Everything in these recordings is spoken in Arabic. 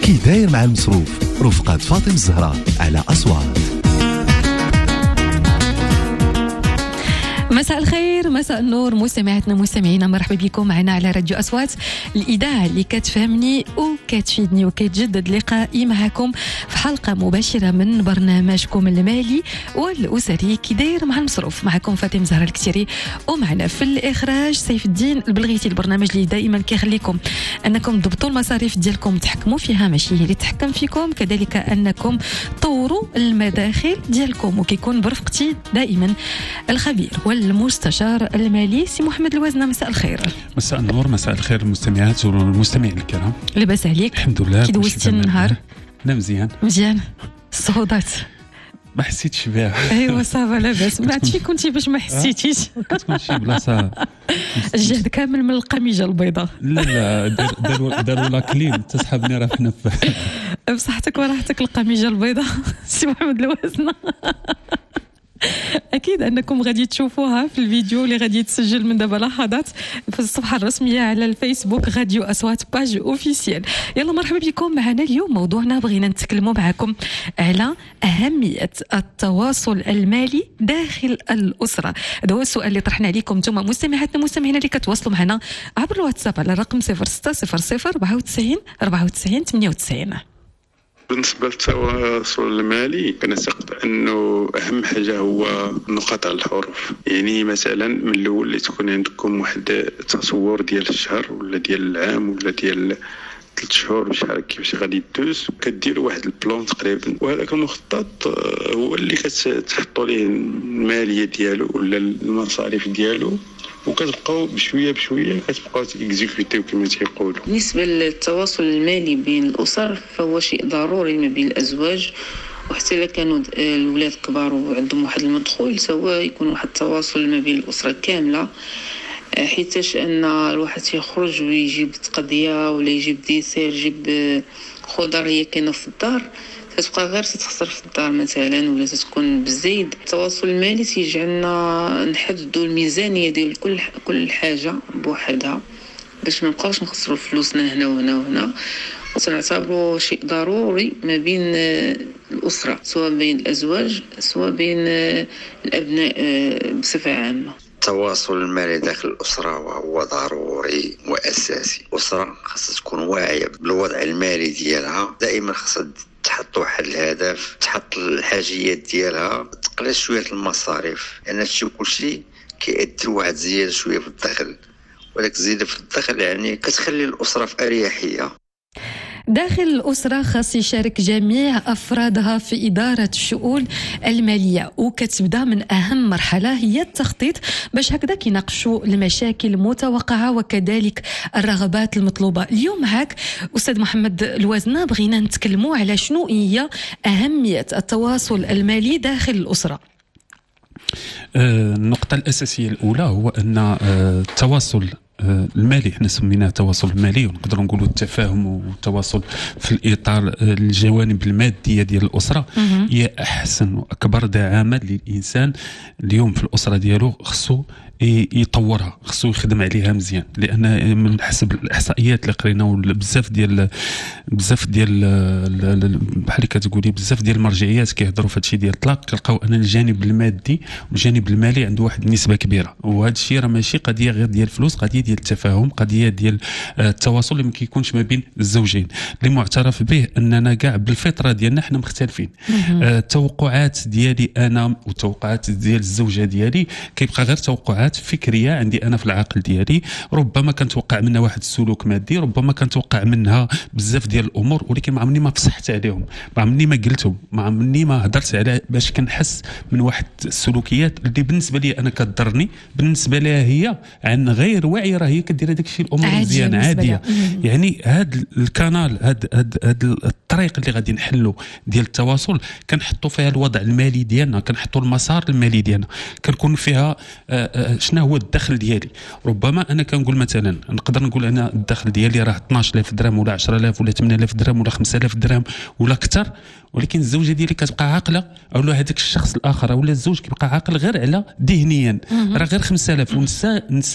كي داير مع المصروف رفقة فاطمة الزهراء على أصوات. مساء الخير، مساء النور، مستمعاتنا مستمعينا، مرحبا بكم معنا على راديو أصوات، الإذاعة اللي كتفهمني وكتفيدني وكتجدد لقائي معكم في حلقة مباشرة من برنامجكم المالي والأسري كي داير مع المصروف. معكم فاطمة زهراء الكسيري، ومعنا في الإخراج سيف الدين البلغيتي. البرنامج اللي دائما كيخليكم أنكم تضبطوا المصاريف ديالكم، تحكموا فيها ماشي هي اللي تحكم فيكم، كذلك أنكم طوروا المداخل ديالكم، وكيكون برفقتي دائما الخبير والمستشار المالي سي محمد الوزنة. مساء الخير. مساء النور، مساء الخير المستمعات والمستمعين الكرام. لاباس عليك؟ الحمد لله. كي دوزتي النهار؟ انا مزيان الصهودات ما حسيتش بها. ايوا صافا لاباس. ما عرفتش كنتي باش ما حسيتيش. كتكون شي بلاصه الجهد كامل من القميجه البيضاء. لا داروا لا كليم تسحبني راه حنا بصحتك وراحتك القميجه البيضاء سي محمد الوزنة. أكيد أنكم غادي تشوفوها في الفيديو اللي غادي يتسجل من دابا لحظات في الصفحة الرسمية على الفيسبوك راديو أصوات باج أوفيسيال. يلا مرحبا بكم معنا. اليوم موضوعنا بغينا نتكلموا معكم على أهمية التواصل المالي داخل الأسرة. هذا هو السؤال اللي طرحنا عليكم انتم مستمعاتنا مستمعينا اللي كتواصلوا معنا عبر الواتساب على الرقم 0600 94 94 98. بالنسبة للتواصل المالي كنعتقد أنه أهم حاجة هو نقاط الحروف. يعني مثلا من الأول اللي تكون عندكم واحد التصور ديال الشهر ولا ديال العام ولا ديال 3 شهور بشحال كيفاش غادي يدوز، كديروا واحد البلان تقريبا، وهذاك المخطط هو اللي كتحطوا ليه المالية ديالو ولا المصاريف ديالو، وكتبقاو بشويه بشويه كتبقاو تيكزيكوتيو كما تيقولوا. بالنسبه للتواصل المالي بين الاسر فهو شيء ضروري ما بين الازواج، وحتى الا كانوا الولاد كبار وعندهم واحد المدخول سواء يكون واحد التواصل ما بين الاسره كامله، حيتاش ان الواحد يخرج ويجيب تقضيه ولا يجيب ديسير، يجيب خضر هي كاينه في الدار، تتبقى غير تتخسر في الدار مثلا ولا تتكون بالزيد. التواصل المالي تيجعلنا نحددوا الميزانيه ديال كل حاجه بوحدها باش ما نبقاوش نخسروا فلوسنا هنا وهنا وهنا، وتنعتبروا شيء ضروري ما بين الاسره، سواء بين الازواج سواء بين الابناء بصفه عامه. التواصل المالي داخل الأسرة وهو ضروري وأساسي. الأسرة خاصها تكون واعية بالوضع المالي ديالها، دائما خاصها تحط واحد الهدف، تحط الحاجيات ديالها، تقلل شوية المصاريف، لأن هادشي كلشي كيأدي لواحد زيادة شوية في الدخل، ولكن زيادة في الدخل يعني كتخلي الأسرة في أريحية. داخل الأسرة خاص يشارك جميع أفرادها في إدارة الشؤون المالية، وكتبدا من أهم مرحلة هي التخطيط باش هكذا كيناقشوا المشاكل المتوقعة وكذلك الرغبات المطلوبة. اليوم معك أستاذ محمد الوزنة بغينا نتكلموا على شنو هي أهمية التواصل المالي داخل الأسرة. النقطة الأساسية الأولى هو أن التواصل المالي احنا سميناه التواصل المالي، ونقدر نقولوا التفاهم والتواصل في الاطار الجوانب الماديه ديال الاسره هي احسن واكبر دعامه للانسان اليوم في الاسره ديالو. خصو يطورها، خصو يخدم عليها مزيان، لان من حسب الاحصائيات اللي قرينا بزاف ديال بحال كتقولي بزاف ديال المرجعيات كيهضروا في هادشي ديال الطلاق، كنلقاو ان الجانب المادي والجانب المالي عنده واحد النسبه كبيره، وهذا الشيء راه ماشي قضيه غير ديال الفلوس، قضيه ديال التفاهم، قضيه ديال التواصل اللي ما كيكونش ما بين الزوجين، اللي معترف به اننا كاع بالفطره ديالنا حنا مختلفين. التوقعات ديالي انا والتوقعات ديال الزوجه ديالي كيبقى غير توقعات فكريه عندي انا في العقل ديالي، ربما كنتوقع منها واحد السلوك مادي، ربما كنتوقع منها بزاف ديال الامور، ولكن ما عمرني ما فصحت عليهم، ما عمرني ما قلتهم، ما عمرني ما هضرت على باش كنحس من واحد السلوكيات اللي بالنسبه لي انا كضرني، بالنسبه لها هي عن غير وعي راه هي كدير هذاك الشيء الامور مزيان عاديه. يعني هذا الكانال، هذا الطريق اللي غادي نحلو ديال التواصل كنحطوا فيها الوضع المالي ديالنا، كنحطوا المسار المالي ديالنا، كنكون فيها شنو هو الدخل ديالي. ربما انا كنقول مثلا نقدر نقول انا الدخل ديالي راه 12000 درهم ولا 10000 ولا 8000 درهم ولا 5000 درهم ولا اكثر، ولكن الزوجه ديالي كتبقى عاقله، او هذاك الشخص الاخر ولا الزوج كيبقى عاقل غير على ذهنيا راه غير 5000 ونسى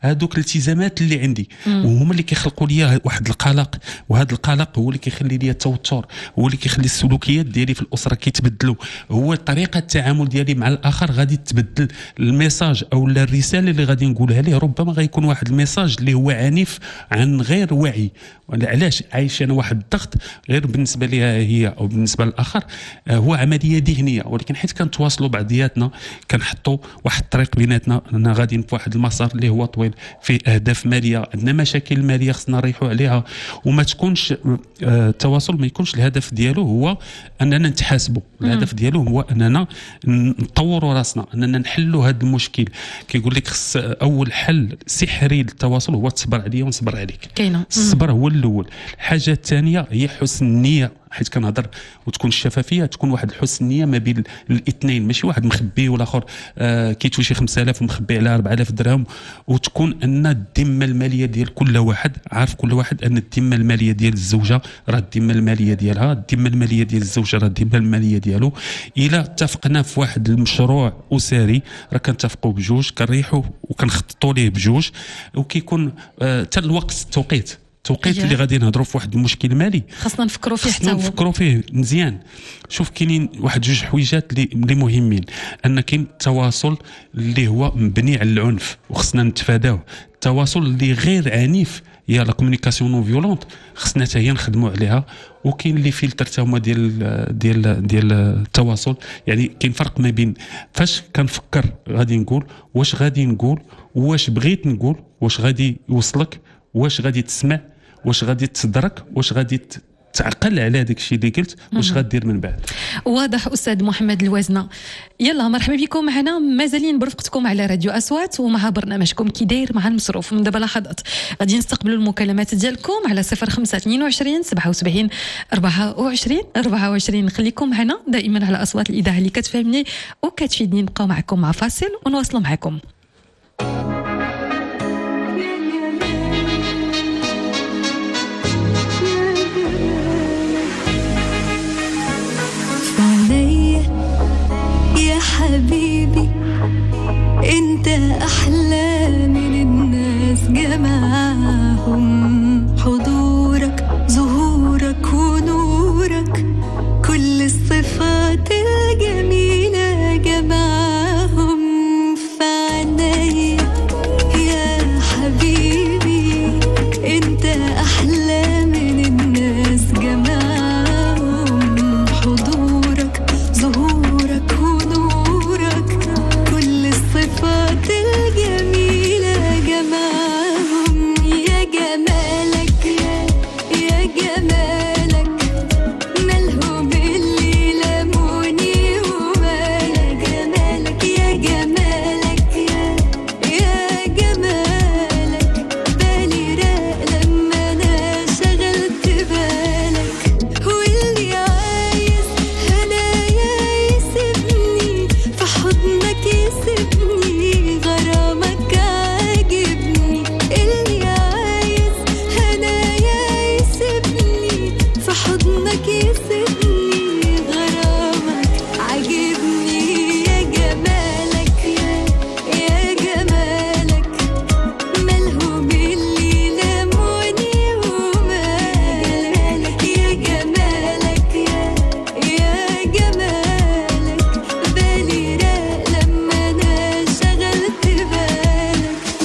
هذوك الالتزامات اللي عندي، وهما اللي كيخلقوا لي واحد القلق، وهذا القلق هو اللي كيخلي لي التوتر، هو اللي كيخلي السلوكيات ديالي في الاسره كيتبدلوا، هو طريقه التعامل ديالي مع الاخر غادي تتبدل. الميساج او الرساله اللي غادي نقولها ليه ربما غيكون واحد الميساج اللي هو عنيف عن غير وعي. علاش عايش انا واحد الضغط غير بالنسبه ليها هي او بالنسبه للاخر هو عمليه ذهنيه، ولكن حيت كنتواصلوا بعضياتنا كنحطوا واحد الطريق بيناتنا، اننا غاديين في واحد المسار اللي هو طويل فيه اهداف ماليه، عندنا مشاكل ماليه خصنا نريحوا عليها، وما تكونش التواصل ما يكونش الهدف ديالو هو اننا نتحاسبوا، الهدف ديالو هو اننا نطوروا راسنا، اننا نحلوا هذا المشكل. كيقول لك خص اول حل سحري للتواصل هو تصبر عليا ونصبر عليك. كاينه الصبر هو الاول. الحاجه الثانيه هي حسن النيه، حيت كنهضر وتكون الشفافيه، تكون واحد حسن النيه ما بين الاثنين، ماشي واحد مخبي والاخر كيتو شي 5000 ومخبي على 4000 درهم، وتكون ان الذمه الماليه ديال كل واحد عارف كل واحد ان الذمه الماليه ديال الزوجه راه الذمه الماليه ديالها، الذمه الماليه ديال الزوجه راه الذمه الماليه ديالو. الا اتفقنا في واحد المشروع اسري راه كنتفقوا بجوج، كنريحوا وكنخططوا ليه بجوج، وكيكون حتى الوقت التوقيت اللي غادي نهضروا في واحد المشكل مالي خاصنا نفكروا فيه، حتى نفكروا فيه مزيان. شوف كاينين واحد جوج حويجات اللي مهمين، ان كاين التواصل اللي هو مبني على العنف وخصنا نتفاداوه، التواصل اللي غير عنيف هي لا كومونيكاسيون نون فيولونت خصنا حتى هي نخدموا عليها، وكاين اللي فلتر حتى هما ديال التواصل. يعني كاين فرق ما بين فاش كنفكر غادي نقول، واش غادي نقول، واش بغيت نقول، واش غادي يوصلك، واش غادي تسمع، واش غادي تدرك، واش غادي تعقل على هذاك الشيء اللي قلت، واش غدير من بعد. واضح استاذ محمد الوازنه. يلا مرحبا بكم معنا، مازالين برفقتكم على راديو اصوات ومع برنامجكم كي داير مع المصروف. من دابا لحظات غادي نستقبلوا المكالمات ديالكم على 0522 77 24. خليكم معنا دائما على اصوات الاذاعه اللي كتفهمني وكتفيدني. نبقاو معكم مع فاصل ونواصلوا معكم. يا حبيبي انت احلى من الناس جمعهم، حضورك ظهورك ونورك كل الصفات الجميلة جمعهم في عينيا. يا حبيبي انت احلى من الناس جمعهم، حضورك ظهورك ونورك كل الصفات الجميلة جمعهم. يا جمالك يا جمالك مالهم اللي لموني ومالك، جمالك يا جمالك يا جمالك بالي راق لما انا شغلت بالك، واللي عايز هنايا يسيبني في حضنك يسيبني، غرامك عاجبني، اللي عايز هنايا يسيبني في حضنك يسيبني، غرامك عاجبني. يا جمالك يا جمالك مالهم اللي لموني ومالك، يا جمالك يا جمالك بالي راق لما انا شغلت بالك.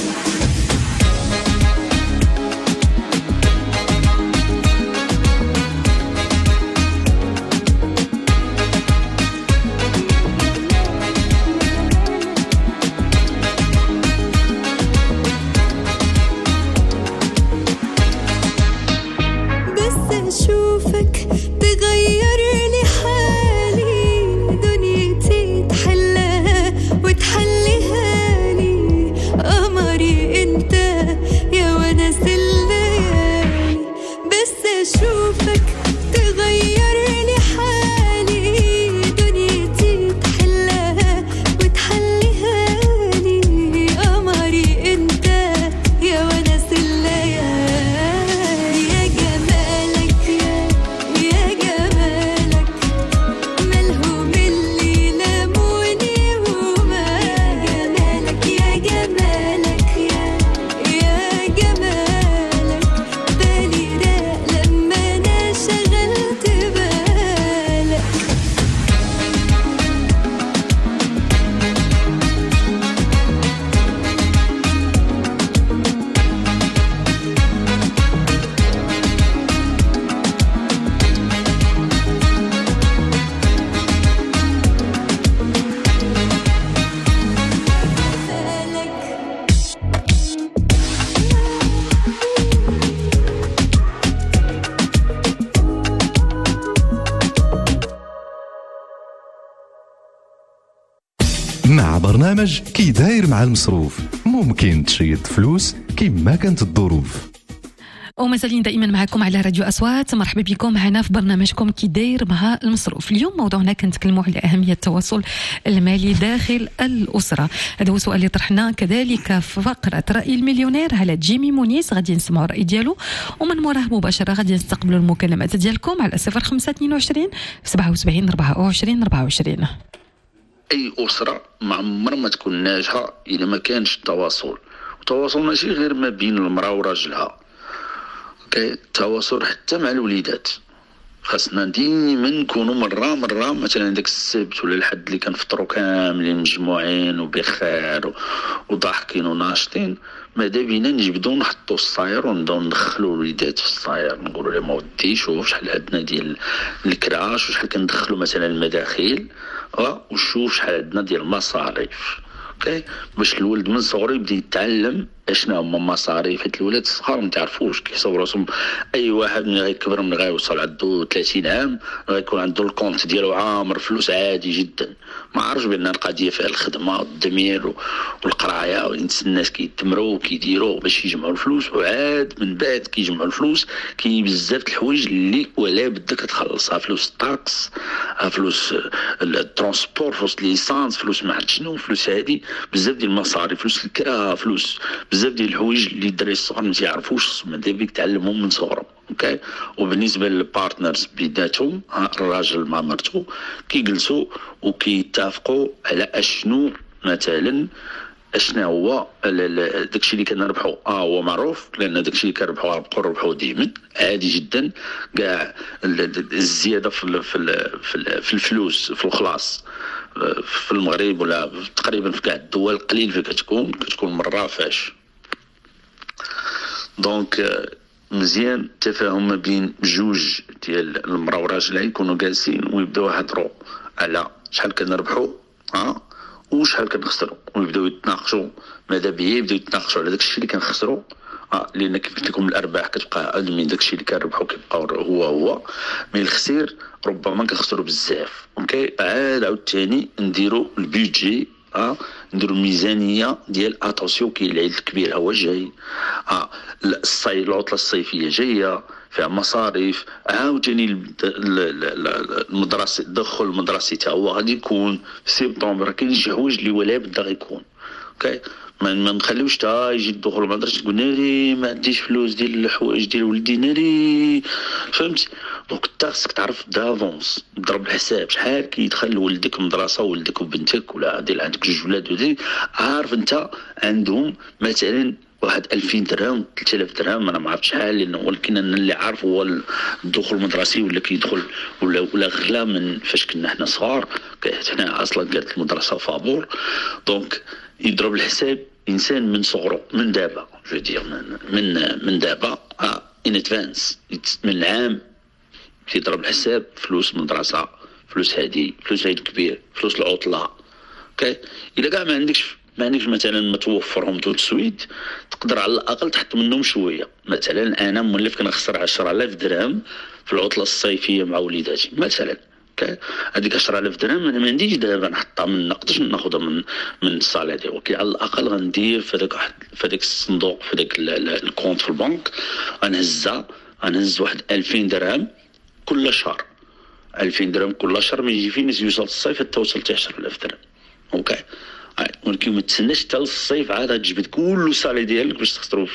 بس أشوفك تغير لي حالي، دنيتي تحلها وتحليها لي، قمري انت يا ونس الليالي. بس أشوفك تغير لي حالي، دنيتي تحلها وتحليها لي، قمري انت يا ونس الليالي. يا جمالك يا برنامج كي داير مع المصروف. ممكن تشيط فلوس كما كانت الظروف. ومازالين دائما معكم على راديو أصوات. مرحبا بكم معنا في برنامجكم كي داير مع المصروف. اليوم موضوعنا كنتكلموا على أهمية التواصل المالي داخل الأسرة. هذا هو السؤال اللي طرحناه كذلك في فقرة رأي المليونير على جيمي مونيس. غادي نسمعوا الرأي ديالو ومن موراه مباشرة غادي نستقبلوا المكالمات ديالكم على 0522 77 24 24. اي اسره ما عمرها ما تكون ناجحه الا ما كانش التواصل. التواصل ماشي غير ما بين المراه وراجلها، التواصل حتى مع الوليدات. خاصنا ديما نكونوا مره مثلا داك السبت ولا الحد اللي كنفطروا كاملين مجموعين وبخير وضاحكين وناشطين، ماذا بينا نجبدوا نحطوا الصاير ونبداو ندخلوا الوليدات في الصاير، نقولوا لهم ودي شوف شحال عندنا ديال الكراش وشحال كندخلوا مثلا المداخيل وشوف شحال عندنا ديال المصاريف. باش الولد من صغره يبدا يتعلم اشنا هما مصاريف. حيت الولاد الصغار ما تعرفوش كيحسبوا راسهم. اي واحد من غيكبر من غيوصل عنده 30 عام غيكون عنده الكونت ديالو عامر فلوس عادي جدا، ما عارفش بان القضيه فيها الخدمه والدمير والقرايه الناس كيتمروا وكيديروا باش يجمعوا الفلوس، وعاد من بعد كيجمعوا الفلوس كاين بزاف د الحوايج اللي ولا بدك تخلصها. فلوس الطاكس، فلوس الترونسبور، فلوس ليسانس، فلوس ما عرفت شنو، فلوس هذه بزاف ديال المصاريف، فلوس الكرا، فلوس بزاف ديال الحوايج اللي الدراري الصغار ما يعرفوش، ماذا بيك تعلمهم من صغرهم. وبالنسبه للبارتنرز بيناتهم، الراجل مع مرته كيجلسوا وكيتفقوا على اشنو مثلا اشنا هو داكشي اللي كنربحوا هو معروف، لان داكشي اللي كنربحوا غنبقاو نربحوا ديما عادي جدا. كاع الزياده في الفلوس في الخلاص في المغرب ولا تقريبا في كاع الدول قليل فين كتكون مره فاش. دونك مزيان التفاهم ما بين جوج ديال المراه وراجلها يكونوا جالسين ويبداو يهضروا على شحال كنربحوا وشحال كنخسروا، ويبداو يتناقشوا. ماذا بيا يبداو يتناقشوا على داكشي اللي كنخسروا، لان كيف قلت لكم الارباح كتبقى اقل من داكشي اللي كنربحوا، كيبقى هو مي الخسير ربما كنخسروا بزاف. عاد عاوتاني نديروا البيدجي، نديروا الميزانيه ديال اتونسيون كاين العيد الكبير هو جاي، العطله الصيفيه جايه فيها مصاريف، عاوتاني المدرسه الدخل المدرسي تا هو غادي يكون في سبتمبر. كاين شي حوايج اللي ولا بدا غيكون ما نخليوش تا يجي الدخول المدرسه تقول ناري ما عنديش فلوس ديال الحوايج ديال ولدي ناري، فهمت؟ دونك انت خصك تعرف دافونس، ضرب الحساب شحال كيدخل ولدك مدرسه ولدك وبنتك ولا ديال عندك جوج ولاد ودي، عارف انت عندهم مثلا واحد 2000 درهم 3000 درهم، انا ما عرفتش شحال، لانه ولكن انا اللي عارف هو الدخول المدرسي ولا كيدخل ولا غلا من فاش كنا حنا صغار. حنا اصلا قالت المدرسه فابور، دونك يضرب الحساب انسان من صغره، من دابا جو دير من دابا ان ادفانس، من العام كيضرب الحساب فلوس المدرسه، فلوس هادي، فلوس عيد كبير، فلوس العطله. الا كاع ما عندكش مثلا ما توفرهم تو تسويت، تقدر على الاقل تحط منهم شويه. مثلا انا مولف كنخسر 10000 درهم في العطله الصيفيه مع وليداتي مثلا، هذيك 10000 درهم انا ما عنديش دابا نحطها، ما نقدرش ناخذها من الصاله ديالي، ولكن على الاقل غندير في داك الصندوق، في داك الكونت في البنك، غنهز واحد 2000 درهم كل شهر. 2000 درهم كل شهر ما يجي فين يوصل الصيف حتى وصلت 10000 درهم. ولكن ما تسناش حتى الصيف عاد تجبد كل صالي ديالك باش تخسروا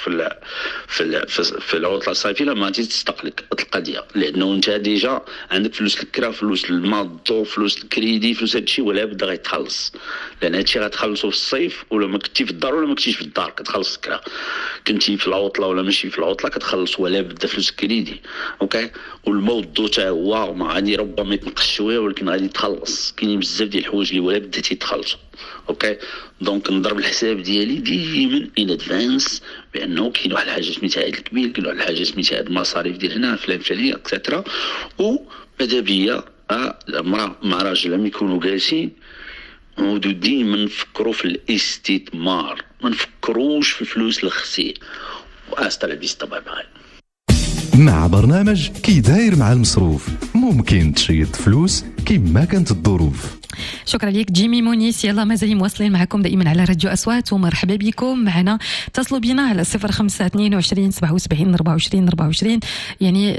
في العطله الصيفيه. لا ما غاديش تستقلك القضيه، لانه انت ديجا عندك فلوس الكرا، فلوس الماء، الضو، فلوس الكريدي، فلوس هادشي ولا بدا غيتخلص، لان هادشي غتخلصو في الصيف. ولا ما كنتي في الدار ولا ما كنتيش في الدار كتخلص الكرا، كنتي في العطله ولا ماشي في العطله كتخلص ولا بدا فلوس الكريدي. والماء والضو تا هو ما غادي ربما يتنقص شويه ولكن غادي يتخلص. كاينين بزاف ديال الحوايج اللي ولا بدا تيتخلصوا. دونك نضرب الحساب ديالي ديما ان ادفانس، بانه كاين واحد الحاجه سميتها عيد الكبير، كاين واحد الحاجه سميتها المصاريف ديال هنا فلان فلانيه اكسترا. وماذا بيا المراه مع راجلهم يكونوا جالسين وديما نفكروا في الاستثمار، ما نفكروش في الفلوس الخسير. واستا لابيس طبعا مع برنامج كي داير مع المصروف. ممكن تشيط فلوس كما كانت الظروف. شكرا لك جيمي مونيس. يلا مازال مواصلين معكم دائما على راديو أصوات، ومرحبا بكم معنا. اتصلوا بنا على 0522 77 24 24. يعني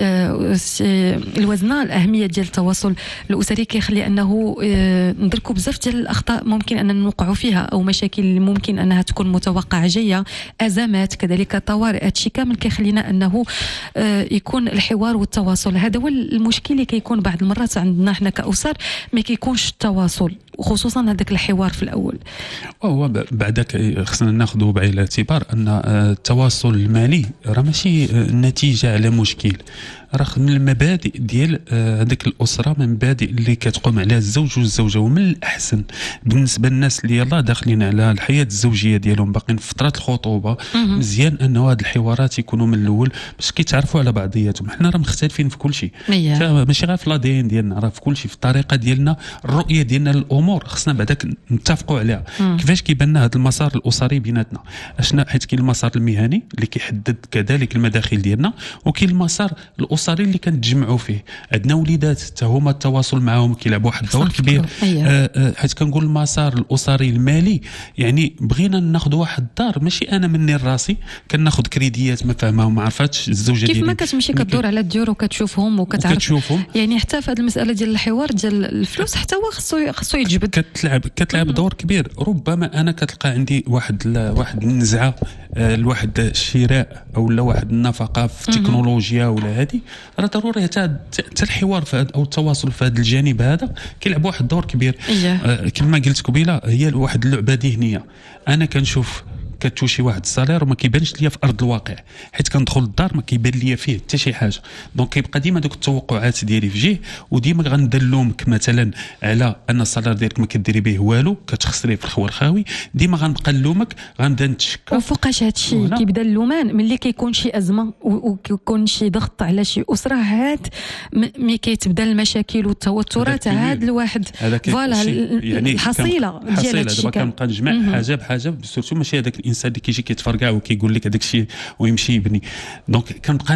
الوزنة الأهمية ديال التواصل الأسري كيخلي أنه ندركوا بزاف ديال الأخطاء ممكن أن نوقعوا فيها، أو مشاكل ممكن أنها تكون متوقعة جاية، أزمات كذلك طوارئ. هادشي كامل كيخلينا أنه يكون الحوار والتواصل. هذا هو المشكل اللي كيكون بعض المرات عندنا حنا كأسر، ما كيكونش التواصل، وخصوصا هذاك الحوار في الأول. وهو بعدك خصنا ناخذوا بعين الاعتبار أن التواصل المالي راه ماشي نتيجة على مشكل، راه من المبادئ ديال هذيك الأسرة، من المبادئ اللي كتقوم عليها الزوج والزوجة. ومن الأحسن بالنسبة للناس اللي يلاه داخلين على الحياة الزوجية ديالهم باقين في فترة الخطوبة، مزيان أنه هاد الحوارات يكونوا من الأول باش كيتعرفوا على بعضياتهم. حنا راه مختلفين في كل شيء، ماشي غير في لادين ديالنا، راه في كل شيء، في الطريقة ديالنا، الرؤية ديالنا للأمور خصنا بعداك نتفقوا عليها. كيفاش كيبان لنا هذا المسار الأسري بيناتنا؟ اشنا حيت كاين المسار المهني اللي كيحدد كذلك المداخل ديالنا، وكاين المسار الأسري اللي كنتجمعوا فيه. عندنا وليدات حتى هما التواصل معهم كيلعب واحد الدور كبير. حيت كنقول المسار الأسري المالي، يعني بغينا ناخذ واحد الدار، ماشي انا مني راسي كناخذ كريديات ما فاهمها وما عرفاتش الزوجه ديالي كيف ما كتمشي كدور على الديور وكتشوفهم وكتعرف. يعني حتى في هذه المساله ديال الحوار ديال الفلوس حتى هو خصو يتجبد، كتلعب دور كبير. ربما انا كتلقى عندي واحد النزعه لواحد الشراء او لا واحد النفقه في التكنولوجيا ولا هذه، راه ضروري حتى الحوار في او التواصل في هذا الجانب هذا كيلعب واحد الدور كبير. كما قلت قبيله، هي واحد اللعبه ذهنيه. انا كنشوف كتوشي واحد الصالير وما كيبانش ليا في ارض الواقع، حيت كندخل للدار ما كيبان ليا فيه حتى شي حاجه. دونك كيبقى ديما دوك التوقعات ديالي في جهه، وديما غندلومك مثلا على ان الصالير ديالك ما كديري به والو، كتخسريه في الخوار خاوي. ديما غنبقى نلومك، غنبدا نتشكى. وفوقاش هادشي كيبدا اللومان ملي كيكون شي ازمه وكيكون شي ضغط على شي اسره، عاد ملي كيتبدا المشاكل والتوترات، عاد الواحد فوالا يعني الحصيله ديال هادشي. دابا كنبقى نجمع حاجه بحاجه، سورتو ماشي هذاك الانسان اللي كيجي كيتفرقع وكيقول لك هذاك الشيء ويمشي يبني. دونك كنبقى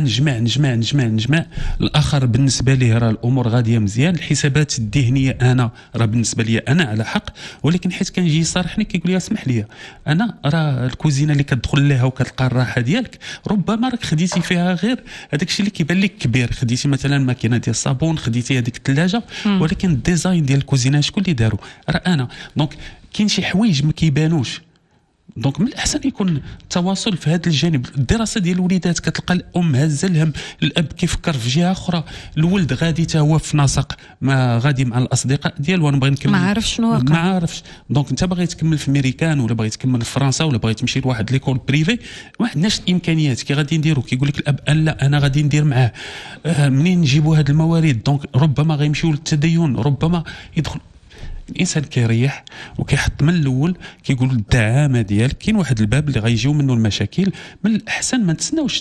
نجمع الاخر بالنسبه ليه راه الامور غاديه مزيان. الحسابات الذهنيه انا راه بالنسبه لي انا على حق، ولكن حيت كنجي يصارحني كيقول لي اسمح لي، انا راه الكوزينه اللي كتدخل لها وكتلقى الراحه ديالك ربما راك خديتي فيها غير هذاك الشيء اللي كيبان لك كبير. خديتي مثلا ماكينه ديال الصابون، خديتي هذيك الثلاجه، ولكن الديزاين ديال الكوزينه شكون اللي دارو؟ راه انا. دونك كاين شي حوايج ما كيبانوش. دونك من الأحسن يكون التواصل في هذا الجانب. الدراسة ديال الوليدات كتلقى الأم هازة الهم، الأب كيفكر في جهة أخرى، الولد غادي تا هو في نسق ما غادي مع الأصدقاء ديالو، أنا باغي نكمل ما عارف شنو واقع، ما عارفش. دونك أنت باغي تكمل في أمريكان ولا باغي تكمل في فرنسا ولا باغي تمشي لواحد ليكول بريفي، ما عندناش الإمكانيات. كي غادي نديرو؟ كيقول لك الأب لا أنا غادي ندير معاه. منين نجيبوا هذه الموارد؟ دونك ربما غيمشيو للتدين، ربما يدخل. الانسان كيريح وكيحط من الاول، كيقول الدعامه ديالك كاين واحد الباب اللي غيجيو منه المشاكل. من الاحسن ما نتسناوش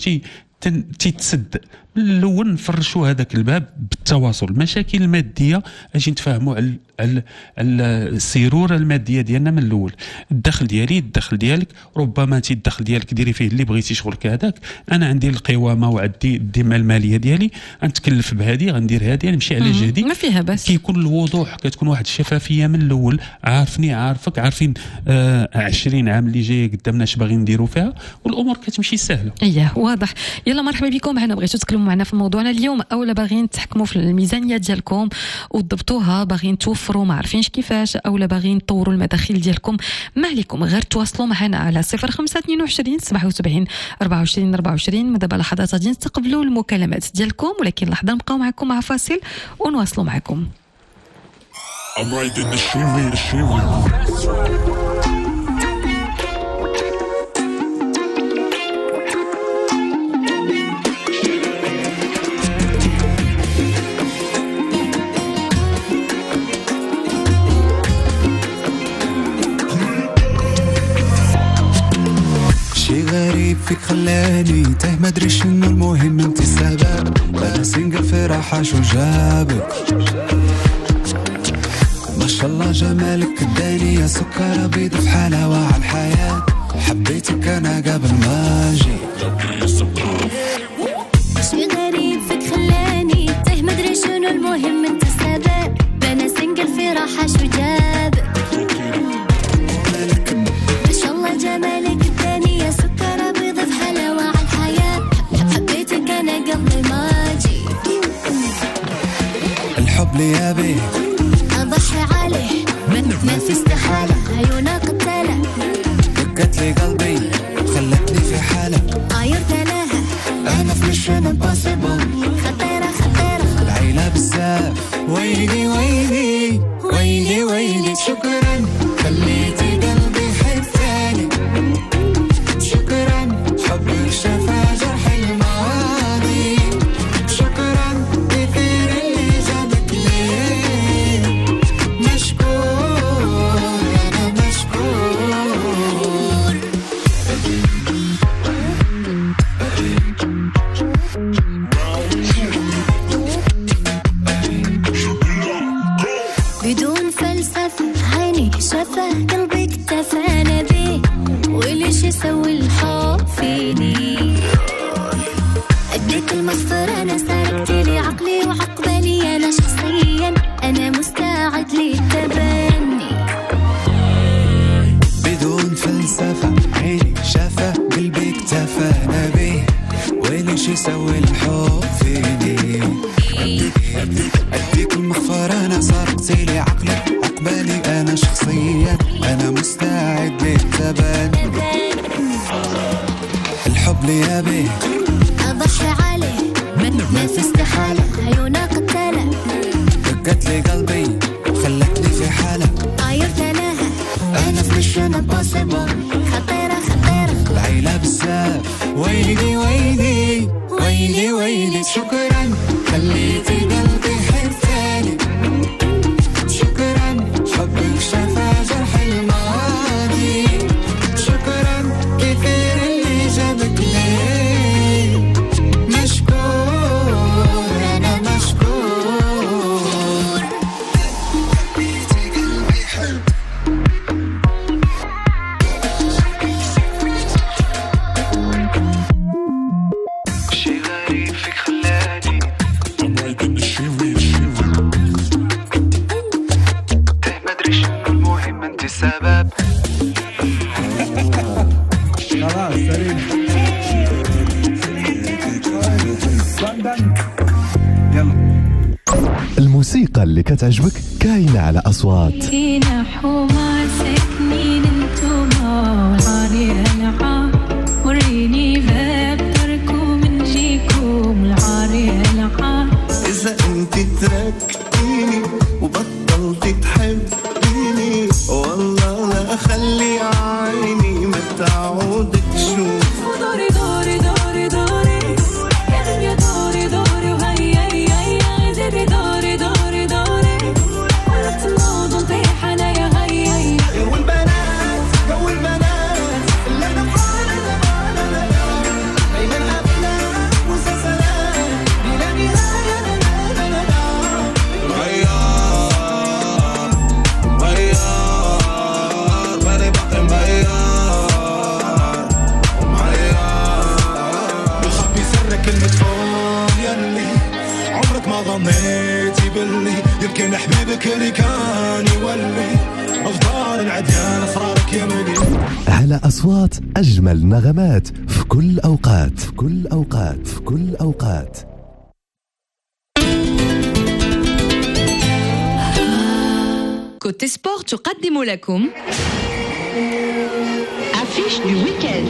تيتسد من الاول، نفرشوا هذاك الباب بالتواصل. المشاكل الماديه اجي نتفاهموا على السيروره الماديه ديالنا من الاول. الدخل ديالي الدخل ديالك، ربما انت الدخل ديالك ديري فيه اللي بغيتي شغلك هذاك. انا عندي القوامه وعندي الذمه الماليه ديالي، غنتكلف بهذه، غندير هذه، نمشي على جهدي، ما فيها بس. كيكون الوضوح، كتكون واحد الشفافيه من الاول. عارفني عارفك، عارفين 20 عام اللي جايه قدامنا اش باغيين نديروا فيها، والامور كتمشي سهله. اييه واضح. يلا مرحبا بكم معنا. بغيتوا تتكلموا معنا في موضوعنا اليوم، اولا باغيين تحكموا في الميزانيه ديالكم وتضبطوها، باغيين توفروا ما عارفينش كيفاش، اولا باغيين تطوروا المداخيل ديالكم، ما عليكم غير تواصلوا معنا على 0522 77 24 24. من دابا لحظات غادي نستقبلوا المكالمات ديالكم، ولكن لحظه نبقاو معكم مع فاصل ونواصلوا معكم. I'm riding the street. فيك خلاني تاه ما ادري شنو المهم انت السبب. انا سنجل في راحه شو جابك؟ ما شاء الله جمالك اداني يا سكر بيض في حلاوه على الحياه. حبيتك انا قبل ما اجي. شي غريب فيك خلاني تاه ما ادري شنو المهم انت السبب. انا راحة شو جابك ما شاء الله جمالك اداني يا سكر بيض في حلاوة عالحياة حبيتك أنا قلبي ماجي الحب لي أبي أضحي عليه ما في استحالة عيونها قتالة دقت لي قلبي خلتني في حالة طايرت لها أنا في ميشن امبوسيبل خطيرة خطيرة العيلة بزاف ويلي ويلي ويلي ويلي شكرا خليتي قلبي يحب ثاني شكرا حبك شفا جرح الماضي شكرا كثير اللي جابك ليه مشكور أنا مشكور بدون فلسفة عيني شفه قلبي اكتفانا بيه وليش يسوي الحب فيني اديك المسطرة انا سارقتي لي عقلي وعقبالي انا شخصيا انا مستعد للتبني بدون فلسفة عيني شافه قلبي اكتفانا بيه وليش يسوي الحب فيني أديك المغفرة أنا سرقتي لي عقلي عقبالي أنا شخصيا أنا مستعد للتبني الحب لي أبي اضحي عليه ما في استحالة عيونها قتالة دقت لي قلبي خلتني في حالة طايرت لها انا في ميشن امبوسيبل خطيرة خطيرة العيلة بزاف ويلي ويلي ويلي ويلي شكرا خليتي قلبي يحب ثاني شكرا حبك شفا جرح الماضي شكرا كثير اللي جابك ليه مشكور أنا مشكور خليتي قلبي يحب شي غريب فيك خلاني ما ادري شنو المهم انت السبب خلاص سليم يلا الموسيقى اللي كتعجبك كاينة على أصوات. فينا حومة ساكنين انتوما عاري العا وريني باب تركوا من جيكم العاري العا إذا أنت تركتيني وبطلت تحبيني والله لا أخلي عيني ما تعود تشوف دوري دوري دوري دوري يا دنيا دوري دوري وهيا هيا زيدي دوري دوري دوري قلت الموضوع طيح أنا يا هيا جو البنات جو البنات اللي أنا فاضي دايما أفلام مسلسلات بلا نهاية مغيار مغيار بالي باقي مغيار مغيار بخبي سرك المدفون يلي عمرك ما ظنيتي باللي يمكن حبيبك اللي كان يولي أفضل العديان أسرارك يملي على أصوات أجمل نغمات في كل أوقات في كل أوقات في كل أوقات. كوتي سبور تقدم لكم أفيش دو ويكند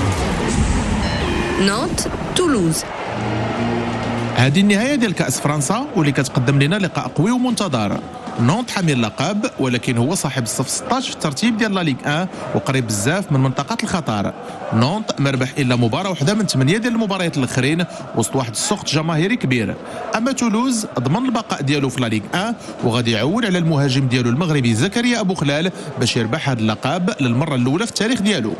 نانت تولوز. هذه النهاية ديال كأس فرنسا واللي كتقدم لنا لقاء قوي ومنتظر. نونت حامل اللقب ولكن هو صاحب الصف 16 في الترتيب ديال لا ليغ 1 وقريب بزاف من منطقة الخطر. نونت ما ربح الا مباراة واحدة من 8 ديال المباريات الاخرين وسط واحد السخط جماهيري كبير. اما تولوز ضمن البقاء ديالو في لا ليغ 1 وغادي يعول على المهاجم ديالو المغربي زكريا ابو خلال باش يربح هذا اللقب للمرة الأولى في التاريخ ديالو.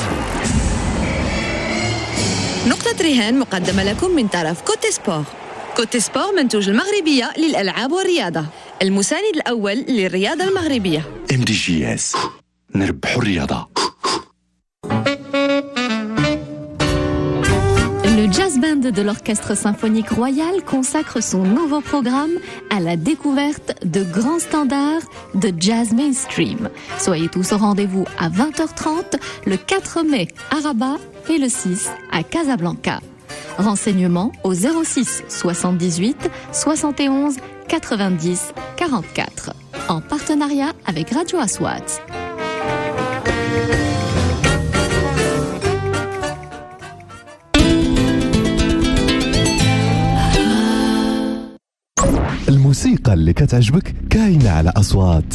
نقطة رهان مقدمة لكم من طرف كوتي سبور. كوتي سبور منتوج المغربية للألعاب والرياضة، المساند الأول للرياضة المغربية. MDJS نربحوا الرياضة. Le Le jazz band de l'Orchestre symphonique royal consacre son nouveau programme à la découverte de grands standards de jazz mainstream. Soyez tous au rendez-vous à 20h30 le 4 mai à Rabat et le 6 à Casablanca. Renseignements au 06 78 71 90 44 en partenariat avec Radio Aswat. الموسيقى اللي كتعجبك كاينة على أصوات.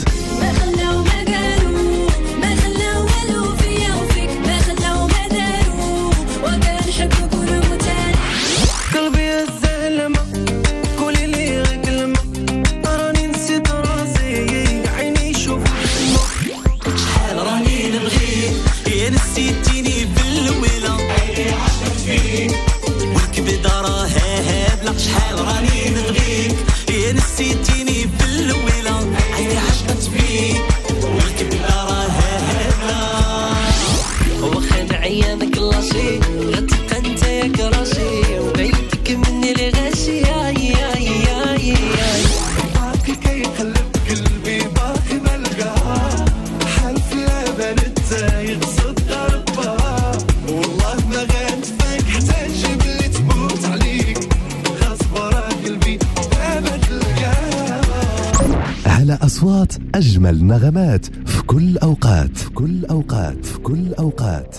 أصوات أجمل نغمات في كل أوقات في كل أوقات في كل أوقات.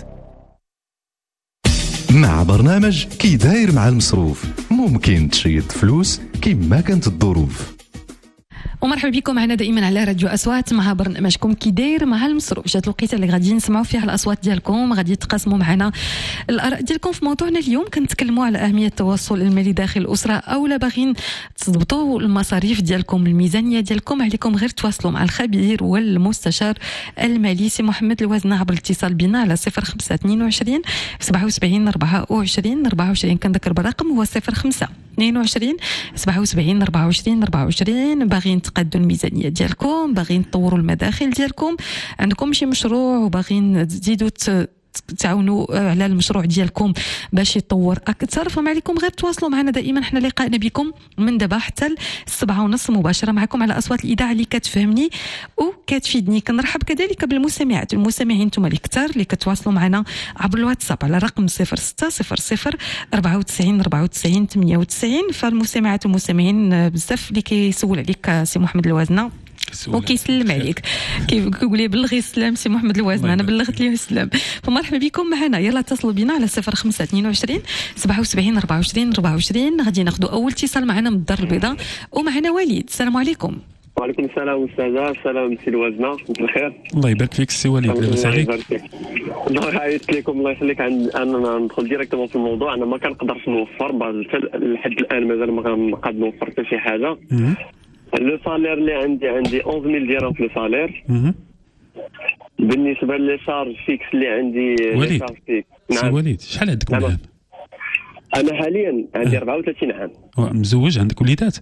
مع برنامج كي داير مع المصروف ممكن تشيط فلوس كيما كانت الظروف. ومرحبا بكم معنا دائما على راديو اصوات مع برنامجكم كي داير مع المصروف. جات الوقيته اللي غادي نسمعوا فيها الاصوات ديالكم، غادي تقاسموا معنا الاراء ديالكم في موضوعنا اليوم. كنتكلموا على اهميه التواصل المالي داخل الاسره، اولا باغيين تضبطوا المصاريف ديالكم، الميزانيه ديالكم، عليكم غير تواصلوا مع الخبير والمستشار المالي سي محمد الوزنه عبر الاتصال بنا على 0522 77 24 24. كنذكر بالرقم هو 05 22 77 24 24. باغيين تقادوا الميزانيه ديالكم، باغيين تطوروا المداخل ديالكم، عندكم شي مشروع وباغيين تزيدوا تعاونوا على المشروع ديالكم باش يتطور اكثر، فما عليكم غير تواصلوا معنا دائما. حنا لقائنا بكم من دابا حتى 7:30 مباشره معكم على اصوات الاذاعه اللي كتفهمني وكتفيدني. كنرحب كذلك بالمستمعات والمستمعين انتم الكثار اللي كتواصلوا معنا عبر الواتساب على رقم 0600 94 94 98. فالمستمعات والمستمعين بزاف اللي كيسول عليك سي محمد الوزنه وكيسلم عليك، كيقول لي بلغي السلام سي محمد الوزن، انا بلغت ليه السلام. فمرحبا بكم معنا، يلا اتصلوا بنا على 0522 77 24 24. غادي ناخذوا اول اتصال معنا من الدار البيضاء ومعنا وليد. السلام عليكم. وعليكم السلام استاذه. السلام سي الوزنه، مساء الخير. الله يبارك فيك سي وليد. لاباس عليك؟ الله يعيط لكم، الله يخليك. انا ندخل ديريكتومون في الموضوع. انا ما كنقدرش نوفر لحد الان، مازال ما قاد نوفر حتى شي حاجه. لو صالير اللي عندي 11000 درهم في لو صالير. بالنسبه لي شارج فيكس اللي عندي وليد. نعم. سي وليد شحال عندك من عام؟ انا حاليا عندي 34 عام. مزوج؟ عندك وليدات؟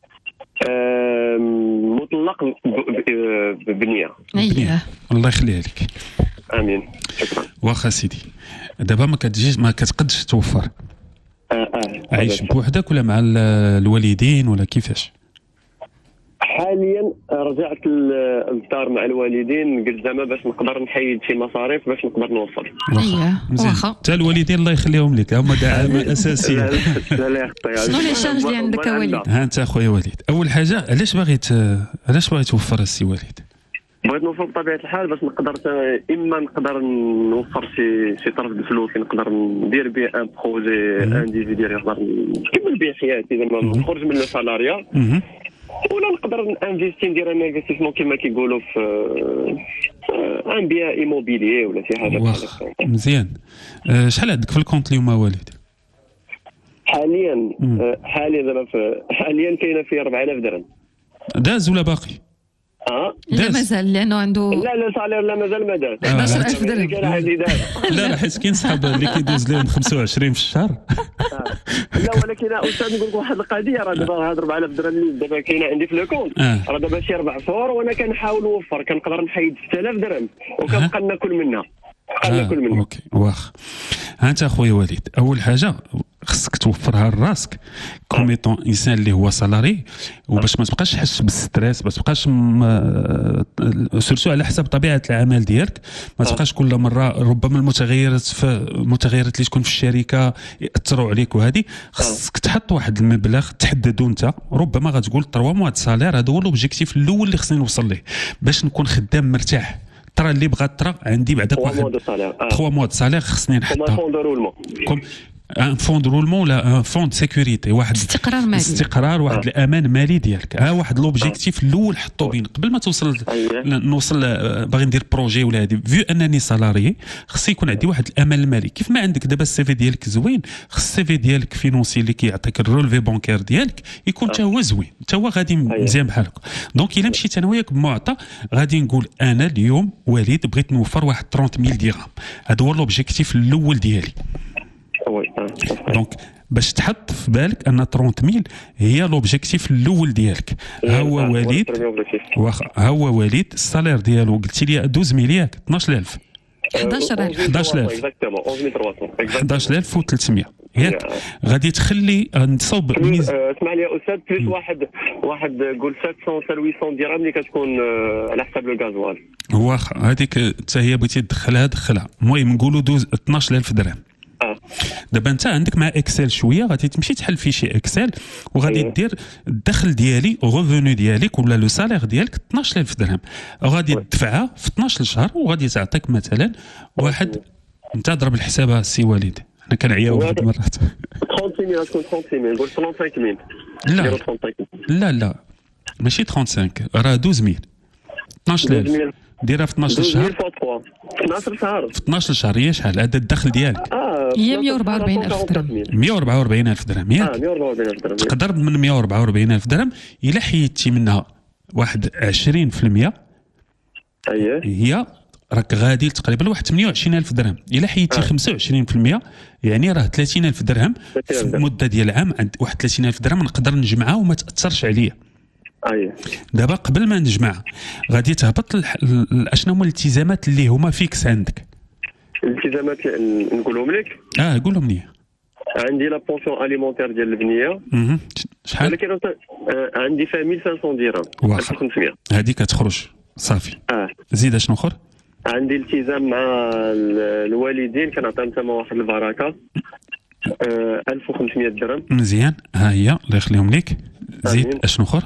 مطلق بنيه. اييه الله يخليها لك. امين، شكرا. واخا سيدي دابا ما كتقدش توفر. عايش بوحدك ولا مع الوالدين ولا كيفاش؟ حاليا رجعت للدار مع الوالدين، قلت زعما باش نقدر نحيد شي مصاريف باش نقدر نوفر. واخا حتى الوالدين الله يخليهم لك، هما داعم اساسي. لا لا يا اختي. شنو لي شارج اللي عندك يا وليد؟ ها انت اخويا وليد، اول حاجه علاش باغي توفر السي وليد؟ بغيت نوفر بطبيعه الحال باش نقدر اما نقدر نوفر شي طرف الفلوس نقدر ندير به ان بروجي انديفيديال، نقدر نكمل به حياتي زعما نخرج من السالاريا، ولا نقدر انفيستي ندير ان انفستيسمون كما كيقولوا في ان بيان ايموبيليي ولا شي حاجه بحال هكا. مزيان. شحال عندك في الكونت اليوم وليد؟ حاليا كاينه فيه 4000 درهم. داز ولا باقي؟ لا مازال، لانه عنده لا صالير لا مازال ما داز. 11000 درهم. كان عندي داز. لا حيت كاين صحاب اللي كيدوز لهم 25 في الشهر. لا ولكن استاذ نقول لك واحد القضيه، راه دابا هاد 4000 درهم اللي دابا كاينه عندي في الكونت، راه دابا شي 4 شهور وانا كنحاول نوفر، كنقدر نحيد 6000 درهم وكنبقى ناكل منها. ناكل منه. اوكي واخ. ها انت اخويا وليد، اول حاجه خصك توفرها لراسك كوميطون انسان اللي هو سالاري، وباش ما تبقاش تحس بالستريس، باش تبقاش سورسو على حسب طبيعه العمل ديالك، ما تبقاش كل مره ربما المتغيرات اللي تكون في الشركه ياثروا عليك، وهذه خصك تحط واحد المبلغ تحددو انت، ربما غتقول 3 موا د سالير، هذا هو لوبجيكتيف الاول اللي خصني نوصل ليه باش نكون خدام مرتاح. ترى اللي بغا ترى عندي بعدك واحد 3 موا د سالير خصني نحطها كوم ان فون دو رولمون ولا ان فون دو سيكوريتي، واحد استقرار واحد الامان المالي ديالك. واحد لوبجيكتيف الاول حطو بين قبل ما توصل نوصل باغي ندير بروجي ولا هذه، فيو انني سالاري خص يكون عندي واحد الامان المالي. كيف ما عندك دابا السي في ديالك زوين، خص السي في ديالك فينونسي اللي كيعطيك الرولفي بانكير ديالك يكون حتى هو زوين، حتى هو غادي مزيان بحال هكا. دونك الا مشيت انا وياك بمعطى غادي نقول انا اليوم وليد بغيت نوفر واحد 30000 درهم، هذا هو لوبجيكتيف الاول ديالي. دونك باش تحط في بالك ان 30000 هي لوبجيكتيف الاول ديالك. ها هو وليد، واخا ها هو وليد السالير ديالو قلتي لي 12000 ياك 12000 11300 ياك، غادي تخلي نصوب اسمع لي يا استاذ، بليس واحد قول 700 حتى 800 درهم اللي كتكون على حساب لو غازوال. واخا هذيك حتى هي بغيتي تدخلها، المهم نقولوا 12000 درهم. دابا انت عندك مع اكسل شويه غادي تمشي تحل فيشي اكسل، وغادي دير الدخل ديالي ريفوني ديالك ولا لو سالير ديالك 12000 درهم، وغادي تدفعها في 12 شهر، وغادي تعطيك مثلا واحد، انت ضرب الحساب السي وليد، انا كنعياو بعض المرات 30000 تكون 30000 نقول 35000. لا ماشي 35 راه 12000 12000 ديرها في 12 شهر. 12 شهر هي شحال هذا الدخل ديالك؟ هي 144000 درهم. 144000 درهم ياك؟ 144000 درهم. تقدر من 144000 درهم الا حيدتي منها واحد 20% هي راك غادي تقريبا واحد 28000 درهم. الا حيدتي 25% يعني راه 30000 درهم في المده ديال عام. عند واحد 30000 درهم نقدر نجمعها وما تاثرش عليا. دابا قبل ما نجمع غادي تهبط اشنو هما الالتزامات اللي هما فيكس عندك. الالتزامات نقولهم لك؟ قولهم لي. عندي لا بونسيون اليمونتير ديال البنيه. شحال؟ ولكن عندي فيها 1500 درهم. 1500 هذيك كتخرج صافي. زيد شنو اخر؟ عندي التزام مع الوالدين كنعطيهم تما واحد البركه 1500 درهم. مزيان، ها هي الله يخليهم لك. زيد اشنو اخر؟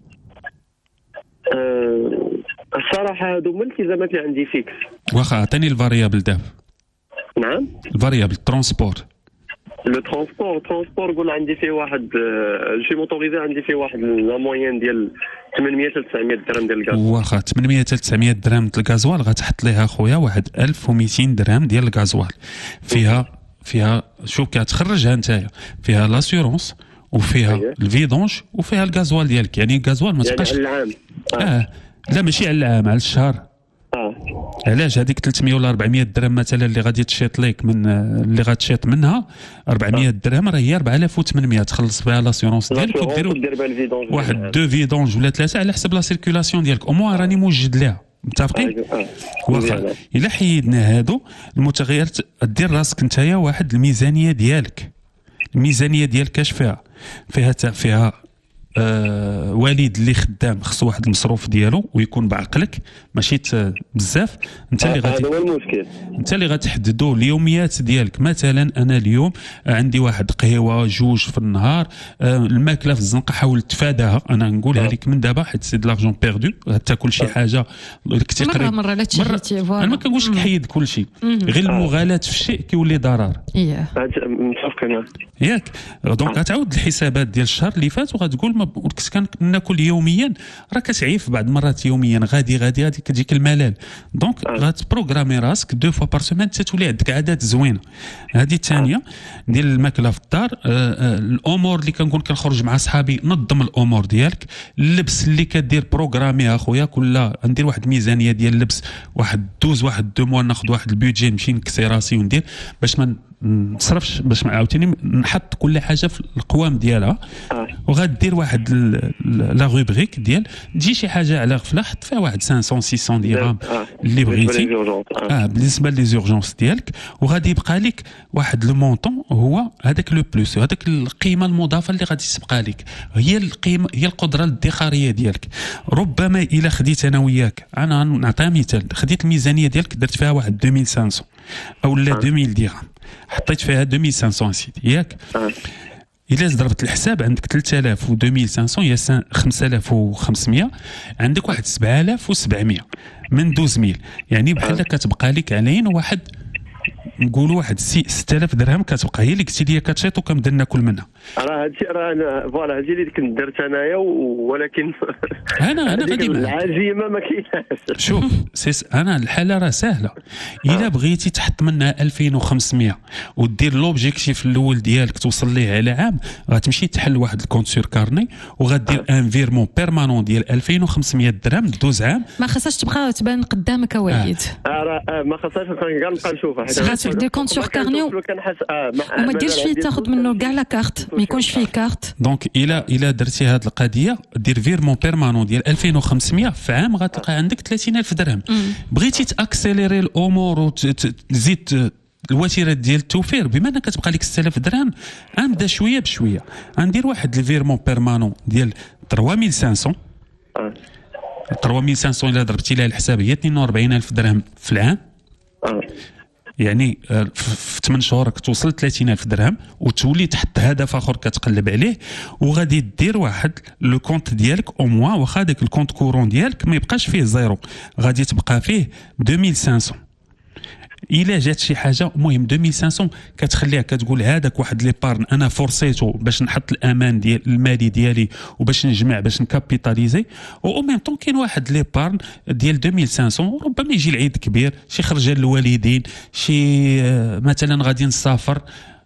الصراحه هادو هما الالتزامات اللي عندي فيكس. واخا عطيني الفاريابل دابا. نعم الفاريابل ترونسبور. لو ترونسبور قول عندي فيه واحد جي موتوريزي، عندي فيه واحد لا موين ديال 800 حتى 900 درهم ديال الغاز. واخا 800 حتى 900 درهم ديال الغازوال غتحط ليها خويا واحد 1200 درهم ديال الغازوال. فيها شوف كتخرجها نتايا، فيها لاسيورونس وفيها الفيدونج وفيها الغازوال ديالك. يعني الغازوال ما تبقاش يعني على العام. لا ماشي على العام، على الشهر. علاش هذيك 300 ولا 400 درهم مثلا اللي غادي تشيط ليك من اللي غتشيط منها 400 درهم راه هي 4800 تخلص بها لاسيورونس ديالك وديروا واحد 2 فيدونج ولا 3 على حسب لا سيركولاسيون ديالك. او موان راني موجد ليها، متفقين؟ واخا الا حيدنا هادو المتغيرات دير راسك نتايا واحد الميزانيه ديالك. الميزانيه ديالك كاش فيها والد اللي خدام خصو واحد المصروف ديالو ويكون بعقلك ماشي بزاف. انت اللي غادي هذا هو المشكل، انت اللي غتحددوا اليوميات ديالك. مثلا انا اليوم عندي واحد قهوه 2 في النهار، الماكله في الزنقه حاول تفاداها. انا نقولها لك من دابا حيت سي دلارجون بيردو، تاكل شي حاجه كتقريب مره لا تشهيتي. انا ما كنقولش لك حيد كل شيء، غير المغالاه في الشيء كيولي ضرر. متفقين ياك؟ دونك غتعاود الحسابات ديال الشهر اللي فات وغتقول ما كنت كناكل يوميا، راه كتعيف بعض المرات يوميا غادي كتجيك الملل. دونك غتبروغرامي راسك 2 فوا بار سيمين تولي عندك عادات زوينه. هذه الثانيه ديال الماكله في الدار. الامور اللي كنقول كنخرج مع صحابي، نظم الامور ديالك. اللبس اللي كدير بروغرامي اخويا، كل ندير واحد الميزانيه ديال اللبس، واحد 2 موا ناخذ واحد البيدجي نمشي نكسي راسي وندير باش ما نصرفش باش عاوتاني نحط كل حاجه في القوام ديالها وغادير واحد لا روبريك ديال تجي شي حاجه على غفله حط فيها واحد 500 600 درهم اللي بغيتي بالنسبه لي زورجونس ديالك وغادي يبقى لك واحد لو مونطون هو هذاك لو بلوس هذاك القيمه المضافه اللي غادي تبقى لك هي القيمه هي القدره الادخاريه ديالك. ربما الا خديت انا وياك انا نعطيها مثال خديت الميزانيه ديالك درت فيها واحد 2500 او لا 2000 درهم حطيت فيها 2500 سيدي ياك إلا ضربت الحساب عندك 3000 و 2500 هي 5500 عندك واحد 7700 من 12000 يعني بحال كتبقى لك علينا واحد نقولوا واحد 6000 درهم كتبقى هي اللي قلتي لي كتشيط وكنبدا ناكل منها. راه هادشي راه انا فوالا هادشي اللي كنت درت انايا ولكن انا غادي العزيمه ما كايناش. شوف انا الحاله راه سهله الا بغيتي تحط منها 2500 ودير لوبجيكتيف الاول ديالك توصل ليه على عام غتمشي تحل واحد الكونت سور كارني وغدير ان فيرمون بيرمانون ديال 2500 درهم دوز عام ما خاصهاش تبقى تبان قدامك وليد. راه ما خاصهاش كاع نبقى نشوفها دير كونت سور كارني وما ديرش فيه تاخذ منه كاع لا كارت ما يكونش فيه كارت. دونك الا درتي هذه القضيه دير فيرمون بيرمانون ديال 2500 في عام غتلقى عندك 30000 درهم. بغيتي تاكسيليري الامور وتزيد الوتيره ديال التوفير بما انك كتبقى لك 6000 درهم غنبدا شويه بشويه غندير واحد الفيرمون بيرمانون ديال 3500 3500 الا ضربتي لها الحساب هي 42000 درهم في العام يعني في 8 شهور كتوصل 30000 درهم وتولي تحط هدف اخر كتقلب عليه وغادي دير واحد لو كونت ديالك او موا واخا داك الكونت كورون ديالك ما يبقاش فيه زيرو غادي تبقى فيه 2500. الا جات شي حاجه المهم 2500 كتخليها كتقول هذاك واحد لي بارن انا فورسيتو باش نحط الامان ديال المالي ديالي وباش نجمع باش نكابيتاليزي او ميم طون كاين واحد لي بارن ديال 2500 ربما يجي العيد كبير شي خرجه للوالدين شي مثلا غادي نسافر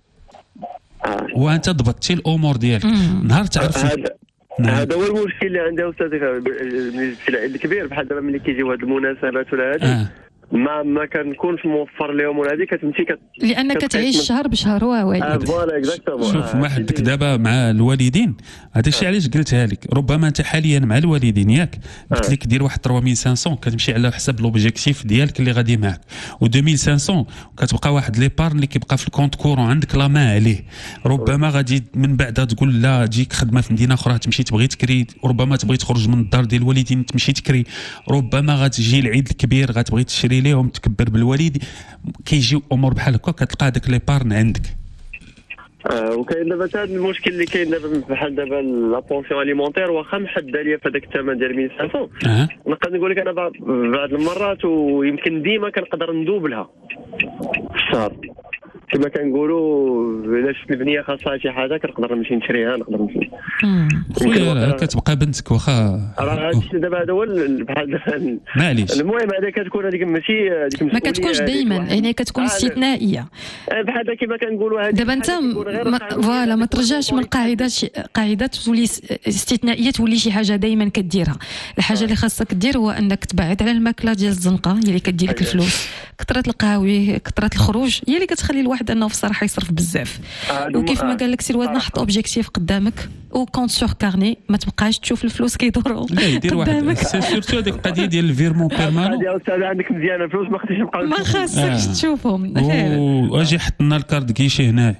وانت ضبطتي الامور ديالك نهار تعرف هذا هو المشكل اللي عندي استاذي بالنسبه للعيد الكبير بحال دابا ملي كيجيو هاد المناسبات ولا هادي ما كنكونش موفر لهم ولا هذه كتمشي لانك كتعيش شهر بشهر وليد. فوالا اكزاكتومون. شوف وحدك دابا مع الوالدين هذا الشيء علاش قلتها لك ربما انت حاليا مع الوالدين ياك قلت لك دير واحد 3500 كتمشي على حساب لوبجيكتيف ديالك اللي غادي معك و 2500 كتبقى واحد لي بارن اللي كيبقى في الكونت كورون عندك لا مان عليه ربما غادي من بعد تقول لا تجيك خدمه في مدينه اخرى تمشي تبغي تكري ربما تبغي تخرج من الدار ديال الوالدين تمشي تكري ربما غتجي العيد الكبير غتبغي تشري ليهم تكبر بالوالد كيجيو امور بحال هكا كتلقى هذاك لي بارن عندك. وكاين دابا هذا المشكل اللي كاين دابا بحال دابا لا بونسيون اليمونتير واخا محدده ليا في هذاك الثمن ديال 1500 نقدر نقول لك انا بعض المرات ويمكن ديما كنقدر ندوبلها في الشهر كما كنقولوا الا شفت البنيه خاصها شي حاجه كنقدر نمشي نشريها نقدر نمشي خويا كتبقى بنتك واخا راه هادشي دابا هذا هو بحال دابا معليش المهم هذا كتكون هذيك ماشي هذيك ما كتكونش دائما يعني كتكون استثنائيه بحال كما كنقولوا دابا انت فوالا ما ترجعش من قاعده تولي استثنائيه تولي شي حاجه دائما كديرها. الحاجه اللي خاصك دير هو انك تبعد على الماكله ديال الزنقه هي اللي كدير لك الفلوس كثره القهاوي كثره الخروج هي اللي كتخلي الواحد انه في الصراحه يصرف بزاف. وكيف ما قال لك سي الواد نحط اوبجيكتيف قدامك او كونت سور كارني ما تبقاش تشوف الفلوس كيدوروا قدامك. سي سورتو هذيك القضيه ديال الفيرمون بيرمانون يا استاذ عندك مزيانه الفلوس ما خصنيش نبقى ما خاصكش تشوفهم. واجي حطنا الكارد كيشي هنا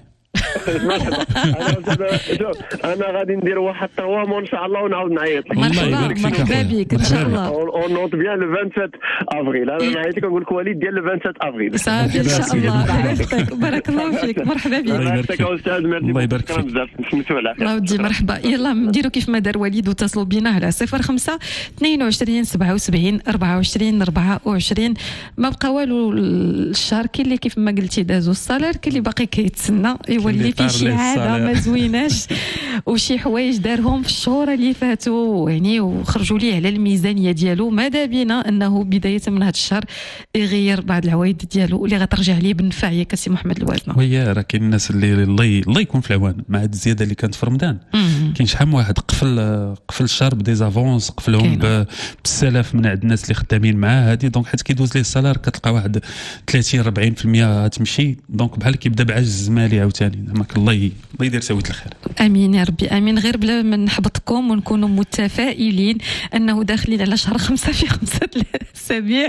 انا غادي ندير واحد طوام ان شاء الله ونعاود نعيط لك. مرحبا بك ان شاء الله. اون نوت بيان لو 27 افريل انا نعيط لك نقول لك وليد ديال لو 27 افريل صافي ان شاء الله. بارك الله فيك مرحبا بك. الله يبارك فيك استاذ الله يبارك فيك بزاف نسمعوا على خير. ودي مرحبا يلا نديروا كيف ما دار وليد واتصلوا بينا على 05 22 77 24 24. ما بقى والو الشهر كاين اللي كيف ما قلتي دازو الصالير كاين اللي باقي كيتسنى يولي اللي فيه شي عاده ما زويناش وشي حوايج دارهم في الشهور اللي فاتوا يعني وخرجوا ليه على الميزانيه ديالو. ماذا بينا انه بدايه من هذا الشهر يغير بعض العوايد ديالو اللي غترجع ليه بالنفع ياك سي محمد الوازنه. ويا راه كاين الناس اللي الله يكون في العوان مع هاد الزياده اللي كانت في رمضان. كاين شحال من واحد قفل الشهر بديزافونس قفلهم بالسلف من عند الناس اللي خدامين معاه هادي دونك حيت كيدوز ليه السالار كتلقى واحد 30-40% تمشي دونك بحال كيبدا بعجز مالي عاوتاني. زعما الله يدير سويت الخير. امين يا ربي امين. غير بلا ما نحبطكم ونكونوا متفائلين انه داخلين على شهر 5 في 5 الاسابيع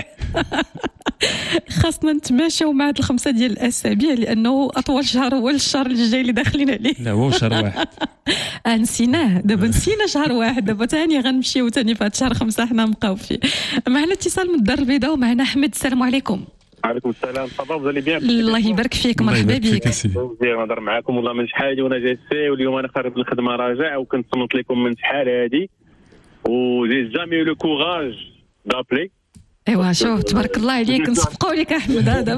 خاصنا نتماشاو مع هاد الخمسه ديال الاسابيع لانه اطول شهر هو الشهر الجاي اللي داخلين عليه. لا هو شهر واحد. نسيناه دابا نسينا شهر واحد دابا ثاني غنمشيو ثاني في هاد شهر 5 حنا نبقاو فيه. معنا اتصال من الدار البيضاء ومعنا احمد. السلام عليكم. وعليكم السلام. صافا vous allez bien؟ الله يبارك فيك مرحبا بك. مزيان نهضر معاكم والله من شحال وانا جاي السي واليوم انا خارج من الخدمه راجع وكنت صنت لكم من شحال هادي وجي جامي لو كوراج دابلي. ايوا شوف تبارك الله عليك نصفقوا لك احمد هذا.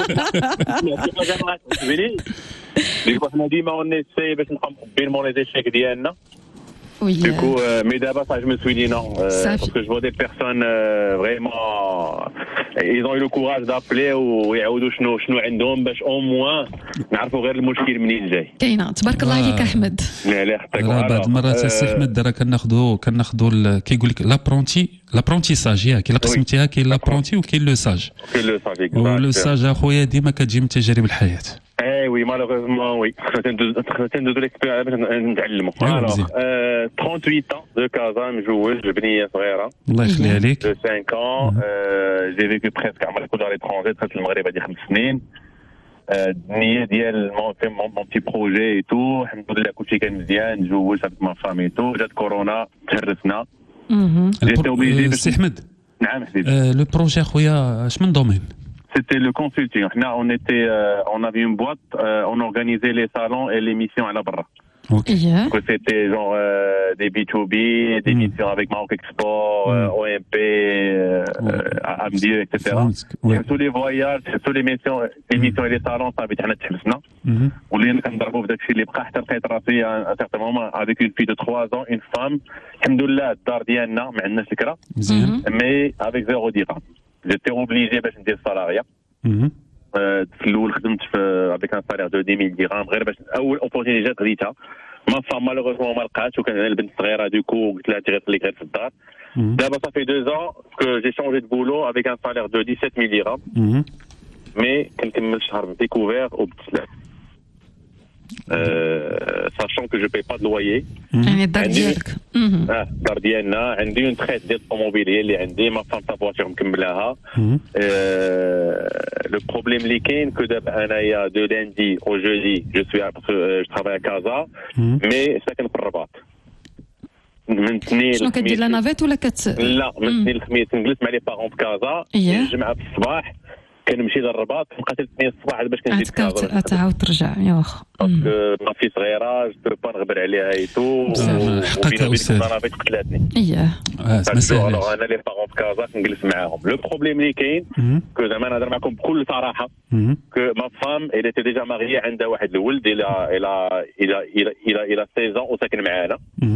حنا ديما ونيساي باش نبقاو مخبين مون لي زيشيك ديالنا. Oui. Du coup, mais d'abord, ça, je me suis dit non, parce que je vois des personnes vraiment, ils ont eu le courage d'appeler ويعاودوا شنو عندهم باش au moins نعرفوا غير المشكل منين جاي. كاينه تبارك الله عليك احمد. لا لا حتى بعض المرات السي احمد راه كناخذوا كيقول لك لابرونتيساج ياك الا قسمتيها كاين لابرونتي وكاين لو ساج. ولو ساج اخويا ديما كتجي من تجارب الحياه. اي وي مالوغوزمون وي خصنا ندوزو ليكسبيريونس باش نتعلموا. 38 ans de كازا مجوج بنيه صغيره. الله يخليها عليك. 5 ans جي فيكو بريسك عمري كنت على ليترونجي دخلت المغرب هذه 5 سنين. النيه ديال مون بتي بروجي اي تو الحمد لله كلشي كان مزيان تزوجت avec ma femme et tout جات كورونا تهرسنا. سي احمد. نعم حبيبي. لو بروجي خويا اش من دومين؟ C'était le consulting. On avait une boîte, on organisait les salons et les missions à la barra. Okay. Yeah. Donc c'était genre des B2B, des missions avec Maroc Export, OMP, AMDE, etc. Tous les voyages, tous les missions et les salons, ça avait été تحبسنا. ولينا كنضربوا في داكشي اللي بقى حتى لقيت راسي à un certain moment avec une fille de 3 ans, une femme. الحمد لله الدار ديالنا ما عندناش الكرا. Mais avec 0 dirham. J'étais obligé باش ندير الصالاريا. في الاول خدمت avec un salaire de 10 000 dirhams غير باش اول اوبورتونيتي جات غديتها. ما فام مالوغوزمون ما لقاتش وكان عندنا البنت صغيره دوكو قلت لها تغير خليك غير في الدار. دابا صافي 2 ans que j'ai changé de boulot avec un salaire de 17 000 dirhams. mais كنكمل الشهر بديكوفير وبالسلام. sachant que je paye pas de loyer. يعني الدار ديالك. الدار ديالنا عندي اون تريت ديال الطوموبيل هي اللي عندي ما فام فواتور مكملاها. لو بروبليم اللي كاين كو دابا انايا دو لاندي او جودي جو سوي جو ترافاي كازا مي ساكن في الرباط. من اثنين شنو كدير لا نافيت ولا لا من اثنين الخميس نجلس مع لي بارون في كازا. الجمعه في الصباح كنمشي للرباط نبقى حتى 2 الصباح باش كنجي كازا تعاود ترجع يا واخا. باسكو ما في صغيره جو با نغبر عليها ايتو حقك استاذ انا بغيت قتلاتني. مساله انا لي بارون في كازا كنجلس معاهم. لو بروبليم اللي كاين كو زعما نهضر معكم بكل صراحه كو ما فام elle était déjà mariée عندها واحد الولد الى 16 ans وساكن معانا.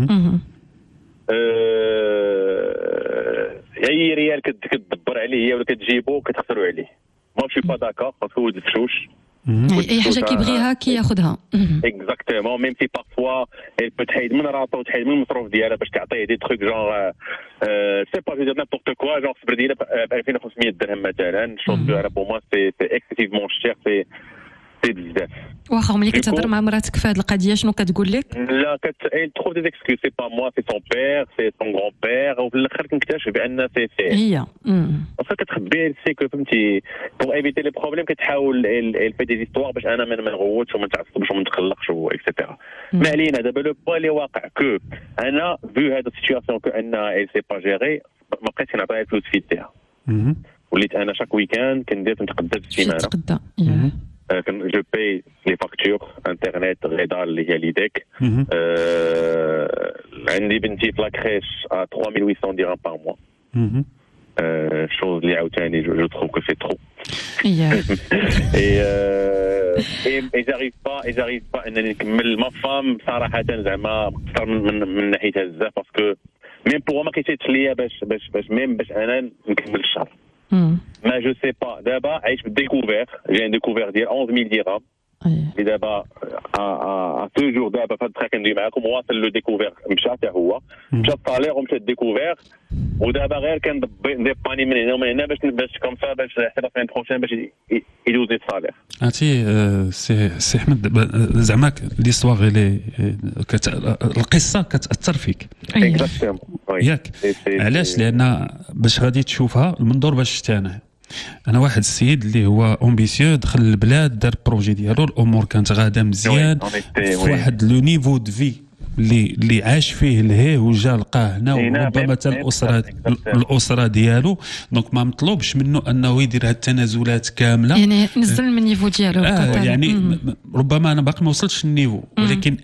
اي ريال كتدبر عليه هي ولا كتجيبو كتخسروا عليه. ما شي با داكور باسكو ولد فشوش اي حاجه كيبغيها كياخذها. اكزاكتومون ميم سي بارفوا elle تحيد من راسها وتحيد من المصروف ديالها باش تعطيه دي تروك جونغ سي با جو دير نيمبورت كوا جونغ صبر ديالها ب 2500 درهم مثلا. شوف انا بو موا سي اكسيسيفمون شير سي بزاف. واخا ملي كتهضر مع مراتك في هذه القضيه شنو كتقول لك؟ لا elle trouve des excuses c'est pas moi c'est son père c'est son grand-père وفي الاخر كنكتشف بان سي هي واخا كتخبي سي كو فهمتي بور ايفيتي لي بروبليم كتحاول الفي دي زيستوار باش انا ما نغوتش وما نتعصبش وما نتقلقش اكسيتيرا. ما علينا دابا لو بوان اللي واقع كو انا فيو هاد السيتواسيون كو ان اي سي با جيري ما بقيتش كنعطيها الفلوس في يديها. وليت انا شاك ويكاند كندير نتقدى في السيمانه. je paye les factures internet غدا اللي هي ليديك. عندي بنتي في لاكريش à 3800 dirhams par mois. chose اللي عاوتاني جو trouve que c'est trop et j'arrive pas انني نكمل ما فام صراحه زعما اكثر من ناحيه بزاف باسكو ميم بور ما كيتيتش ليا باش انا نكمل الشهر ما جو سي با دابا عايش بالديكوفير جي ديكوفير ديال 11000 درهم اللي دابا توجور دابا فهاد الدقيقه كندوي معاكم واصل لو ديكوفير مشى حتى هو مشى الطالير ومشى الديكوفير ودابا غير كندباني من هنا ومن هنا باش كوم سا باش حتى لا فين بروشين باش يدوزي الطالير عرفتي سي احمد زعما ليستواغ اللي القصه كتاثر فيك ياك علاش لان باش غادي تشوفها المنظور باش شفت انا واحد السيد اللي هو امبيسيو دخل البلاد دار بروجي ديالو الامور كانت غاده مزيان في واحد لو نيفو دو في اللي عاش فيه لهيه وجا لقاه هنا وربما حتى الاسره ديالو دونك ما مطلوبش منه انه يدير هاد التنازلات كامله يعني نزل من النيفو ديالو يعني ربما انا باقي ما وصلتش للنيفو ولكن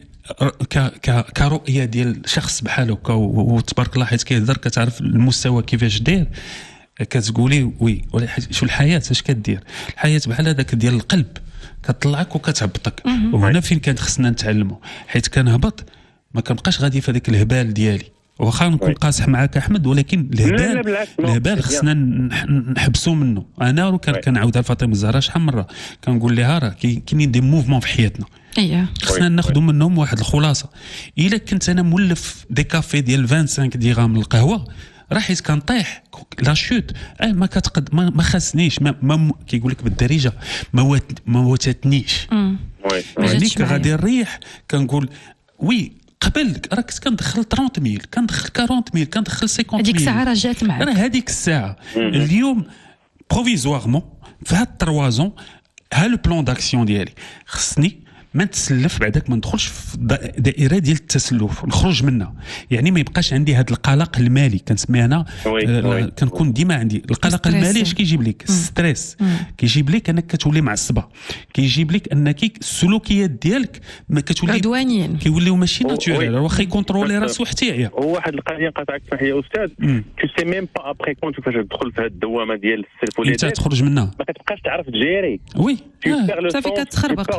كرؤيه ديال شخص بحال هكا وتبارك الله حيت كيهضر كتعرف المستوى كيفاش داير كتقولي وي شو الحياه اش كدير الحياه بحال هذاك ديال القلب كتطلعك وكتهبطك وهنا فين كان خصنا نتعلموا حيت كنهبط ما كنبقاش غادي في هذاك الهبال ديالي واخا نكون قاصح معاك احمد ولكن الهبال خصنا نحبسوا منه انا كنعاودها لفاطمه الزهراء شحال مره كنقول لها راه كاينين دي موفمون في حياتنا خصنا ناخذوا منهم واحد الخلاصه الا كنت انا مولف دي كافي ديال 25 درهم القهوه راه حيت كنطيح لا شوت ما كتقد ما خاصنيش ما كيقول لك بالدارجه ما واتتنيش يعني غادي نريح كنقول وي قبل راه كنت كندخل 30000 كندخل 40000 كندخل 50000 هذيك الساعه راه جات معاك راه هذيك الساعه اليوم بروفيزوارمون في هاد 3 زون ها لو بلان داكسيون ديالي خصني ما نتسلف بعدك ما ندخلش في دائره ديال التسلف نخرج منها يعني ما يبقاش عندي هذا القلق المالي كنسميه انا كنكون ديما عندي القلق المالي اش كيجيب لك ستريس كيجيب لك انك كتولي معصبه كيجيب لك انك السلوكيات ديالك ما كتولي عدوانيين كيوليو ماشي ناتورال واخا يكونترولي راسو حتى يعيا هو واحد القضيه نقاطعك فيها يا استاذ تو سي ميم با ابري كونت فاش تدخل في هذه الدوامه ديال السلف ولا انت تخرج منها ما كتبقاش تعرف تجيري وي صافي كتخربق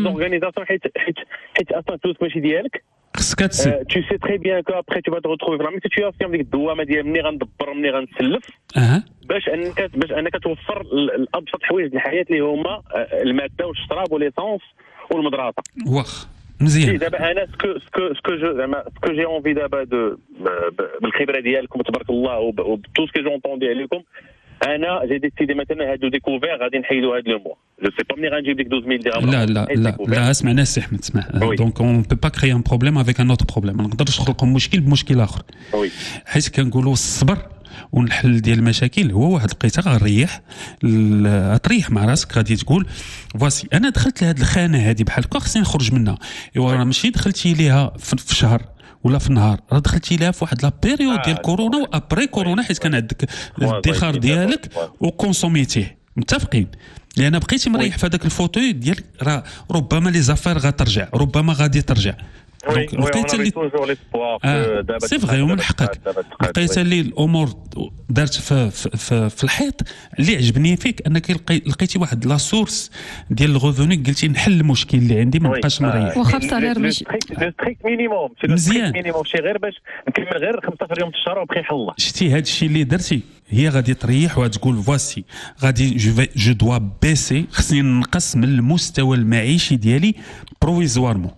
حيت اصلا الفلوس ماشي ديالك خصك تو سي تري بيان كو ابري تو با تروفي في لا ميم سيتوياسيون ديك الدوامه ديال مني غندبر مني غنسلف باش انك توفر الابسط حوايج الحياه اللي هما الماده والشراب وليسونس والمدرسه واخ مزيان دابا انا سكو جي اونفي دابا بالخبره ديالكم تبارك الله وبتو سكو جونطوندي عليكم انا جي ديسيدي مثلا هادو ديكوفير غادي نحيدوا هاد لو موا جو سي با مني غنجيب ديك 12000 درهم لا اسمع ناس احمد اسمع دونك اون بو با كريي ان بروبليم افيك ان اوتر بروبليم ما نقدرش نخلقوا مشكل بمشكل اخر حيت كنقولوا الصبر والحل ديال المشاكل هو واحد القيته غنريح تريح مع راسك غادي تقول فاسي انا دخلت لهاد الخانه هذه بحال هكا خصني نخرج منها ايوا راه ماشي دخلتي ليها في شهر ولا في النهار راه دخلتي لها في واحد لا بيريود ديال كورونا وابري كورونا حيت كان عندك الادخار ديالك وكونسوميتيه متفقين لان بقيتي مريح في هذاك الفوتوي ديالك راه ربما لي زافير غترجع ربما غادي ترجع دونك لقيت اللي سي فغي ومن حقك لقيت اللي الامور دارت في الحيط اللي عجبني فيك انك لقيتي واحد لا سورس ديال الغوفوني قلتي نحل المشكل اللي عندي ما نبقاش مريح واخا بصالير ماشي ستريكت مينيموم مزيان مينيموم شي غير باش نكمل غير 15 يوم في الشهر وبقي حل الله شتي هذا الشيء اللي درتي هي غادي تريح وتقول فواسي غادي جو دوا بيسي خصني نقص من المستوى المعيشي ديالي بروفيزوارمون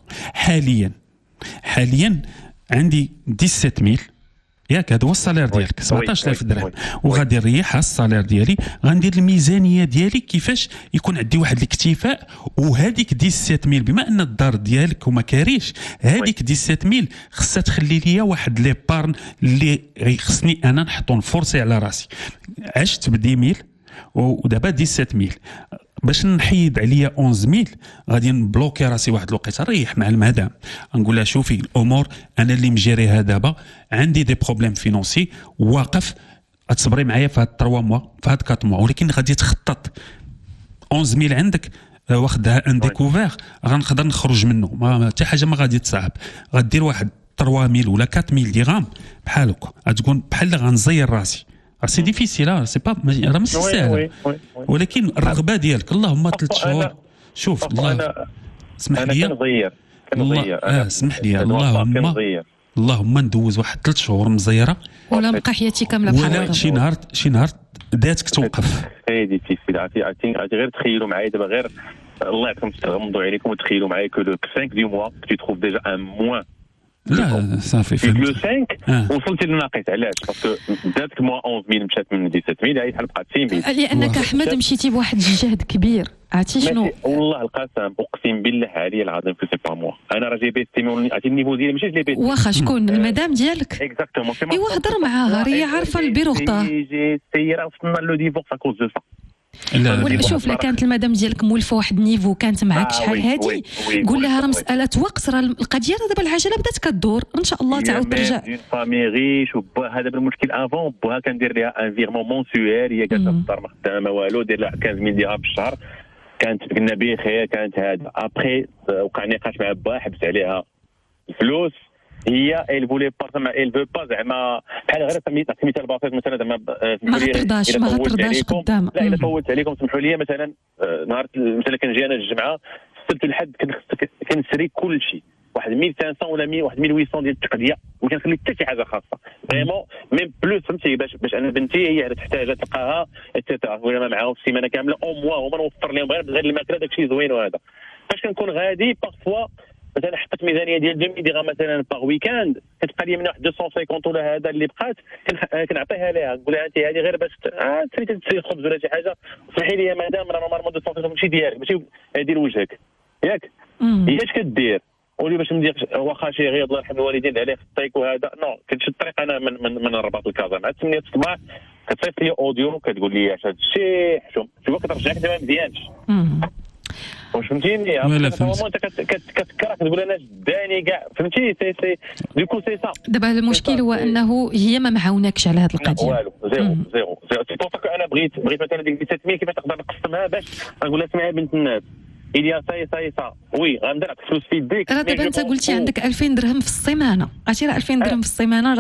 حاليا عندي 17000 ياك هذا هو الصالير ديالك 17000 درهم وغادي نريح الصالير ديالي غندير الميزانيه ديالي كيفاش يكون عندي واحد الاكتفاء وهذيك 17000 بما ان الدار ديالك وما كاريش هذيك 17000 خصها تخلي ليا واحد لي بارن اللي خصني انا نحطو نفورسي على راسي عشت ب 10000 ودابا 17000 باش نحيد عليا 11000 غادي نبلوكي راسي واحد الوقيته نريح مع المدام نقول لها شوفي الامور انا اللي مجريها دابا عندي دي بروبليم فينونسي واقف تصبري معايا في هاد 3 موا في هاد 4 موا ولكن غادي تخطط 11000 عندك واخدها ان ديكوفير غنقدر نخرج منه ما حتى حاجه ما غادي تصعب غدير واحد 3000 ولا 4000 درهم بحال هكا غتكون بحال غنزير راسي سي ديفيسيل سي با راه ماشي ساهل ولكن الرغبه ديالك اللهم 3 شهور شوف الله اسمح لي كنضيع اسمح لي اللهم ندوز واحد 3 شهور مزيره ولا نبقى حياتي كامله بحال ولا شي نهار ذاتك توقف سي ديفيسيل عرفتي غير تخيلوا معايا دابا غير الله يعطيكم غمضوا عليكم وتخيلوا معايا كو لو 5 دو موا tu trouves déjà un mois لا صافي فهمت لو 5 وصلتي للناقص علاش باسكو زادك موا 11000 مشات من 17000 هي بحال بقات 9000 لانك احمد مشيتي بواحد الجهد كبير عرفتي شنو والله القسم اقسم بالله علي العظيم في سي با موا انا راه جايبه استيمون عرفتي النيفو ديالي ماشي جايبه واخا شكون المدام ديالك اكزاكتومون ايوا هضر معاها هي عارفه البيرو غطاه سيرا وصلنا لو ديفورس اكوز دو سا ولا شوف لا كانت المدام ديالك مولفه واحد النيفو كانت معاك شحال هادي قول لها راه مساله وقت راه القضيه دابا العجله بدات كدور ان شاء الله تعاود ترجع اون فامي ريش وباها دابا المشكل افون باها كندير لها ان فيرمون مونسيوال هي جالسه في الدار ما خدامه ما والو دير لها 15000 درهم في الشهر كانت قلنا بخير كانت هذا ابخي وقع نقاش مع باها حبس عليها الفلوس هي elle voulait pas elle veut pas زعما بحال غير مثال بسيط مثلا زعما ما غترضاش قدام لا الا فوت عليكم سمحوا لي مثلا نهار مثلا كنجي انا الجمعه السبت الحد كنشري كل شيء واحد 1500 ولا 100 واحد 1800 ديال التقديه ما كنخلي حتى شي حاجه خاصه فريمون ميم بلوس فهمتي باش انا بنتي هي تحتاج تلقاها اتسيتيرا ولا ما معاهم السيمانه كامله او موا هما نوفر لهم غير الماكله داكشي زوين وهذا فاش كنكون غادي بارفوا مثلا حطيت ميزانيه ديال 2000 درهم مثلا باغ ويكاند كتبقى لي من واحد 250 ولا هذا اللي بقات كنعطيها لها نقول لها انت هذه غير باش تشري خبز ولا شي حاجه صحي لي مدام راه نورمالمون 250 ماشي ديالك ماشي هذه لوجهك ياك هي اش كدير ولي باش ندير واخا شي غير الله يرحم الوالدين عليه في الطيك وهذا نو كنشد الطريق انا من الرباط الكازا مع 8 الصباح كتصيفط لي اوديو كتقول لي اش هذا الشيء شوف كترجعك دابا ما مزيانش واش فهمتيني انت كتكره كتقول انا داني كاع فهمتي سي ديكو سي سا دابا المشكل هو انه هي ما معاوناكش على هذه القضيه والو زيرو سي بورطا انا بغيت مثلا ديك 7000 كيفاش نقدر نقسمها باش نقول لها اسمعي بنت الناس إليا سا وي غندير لك فلوس في يديك راه دابا انت قلتي عندك 2000 درهم في السيمانه عرفتي راه 2000 درهم في السيمانه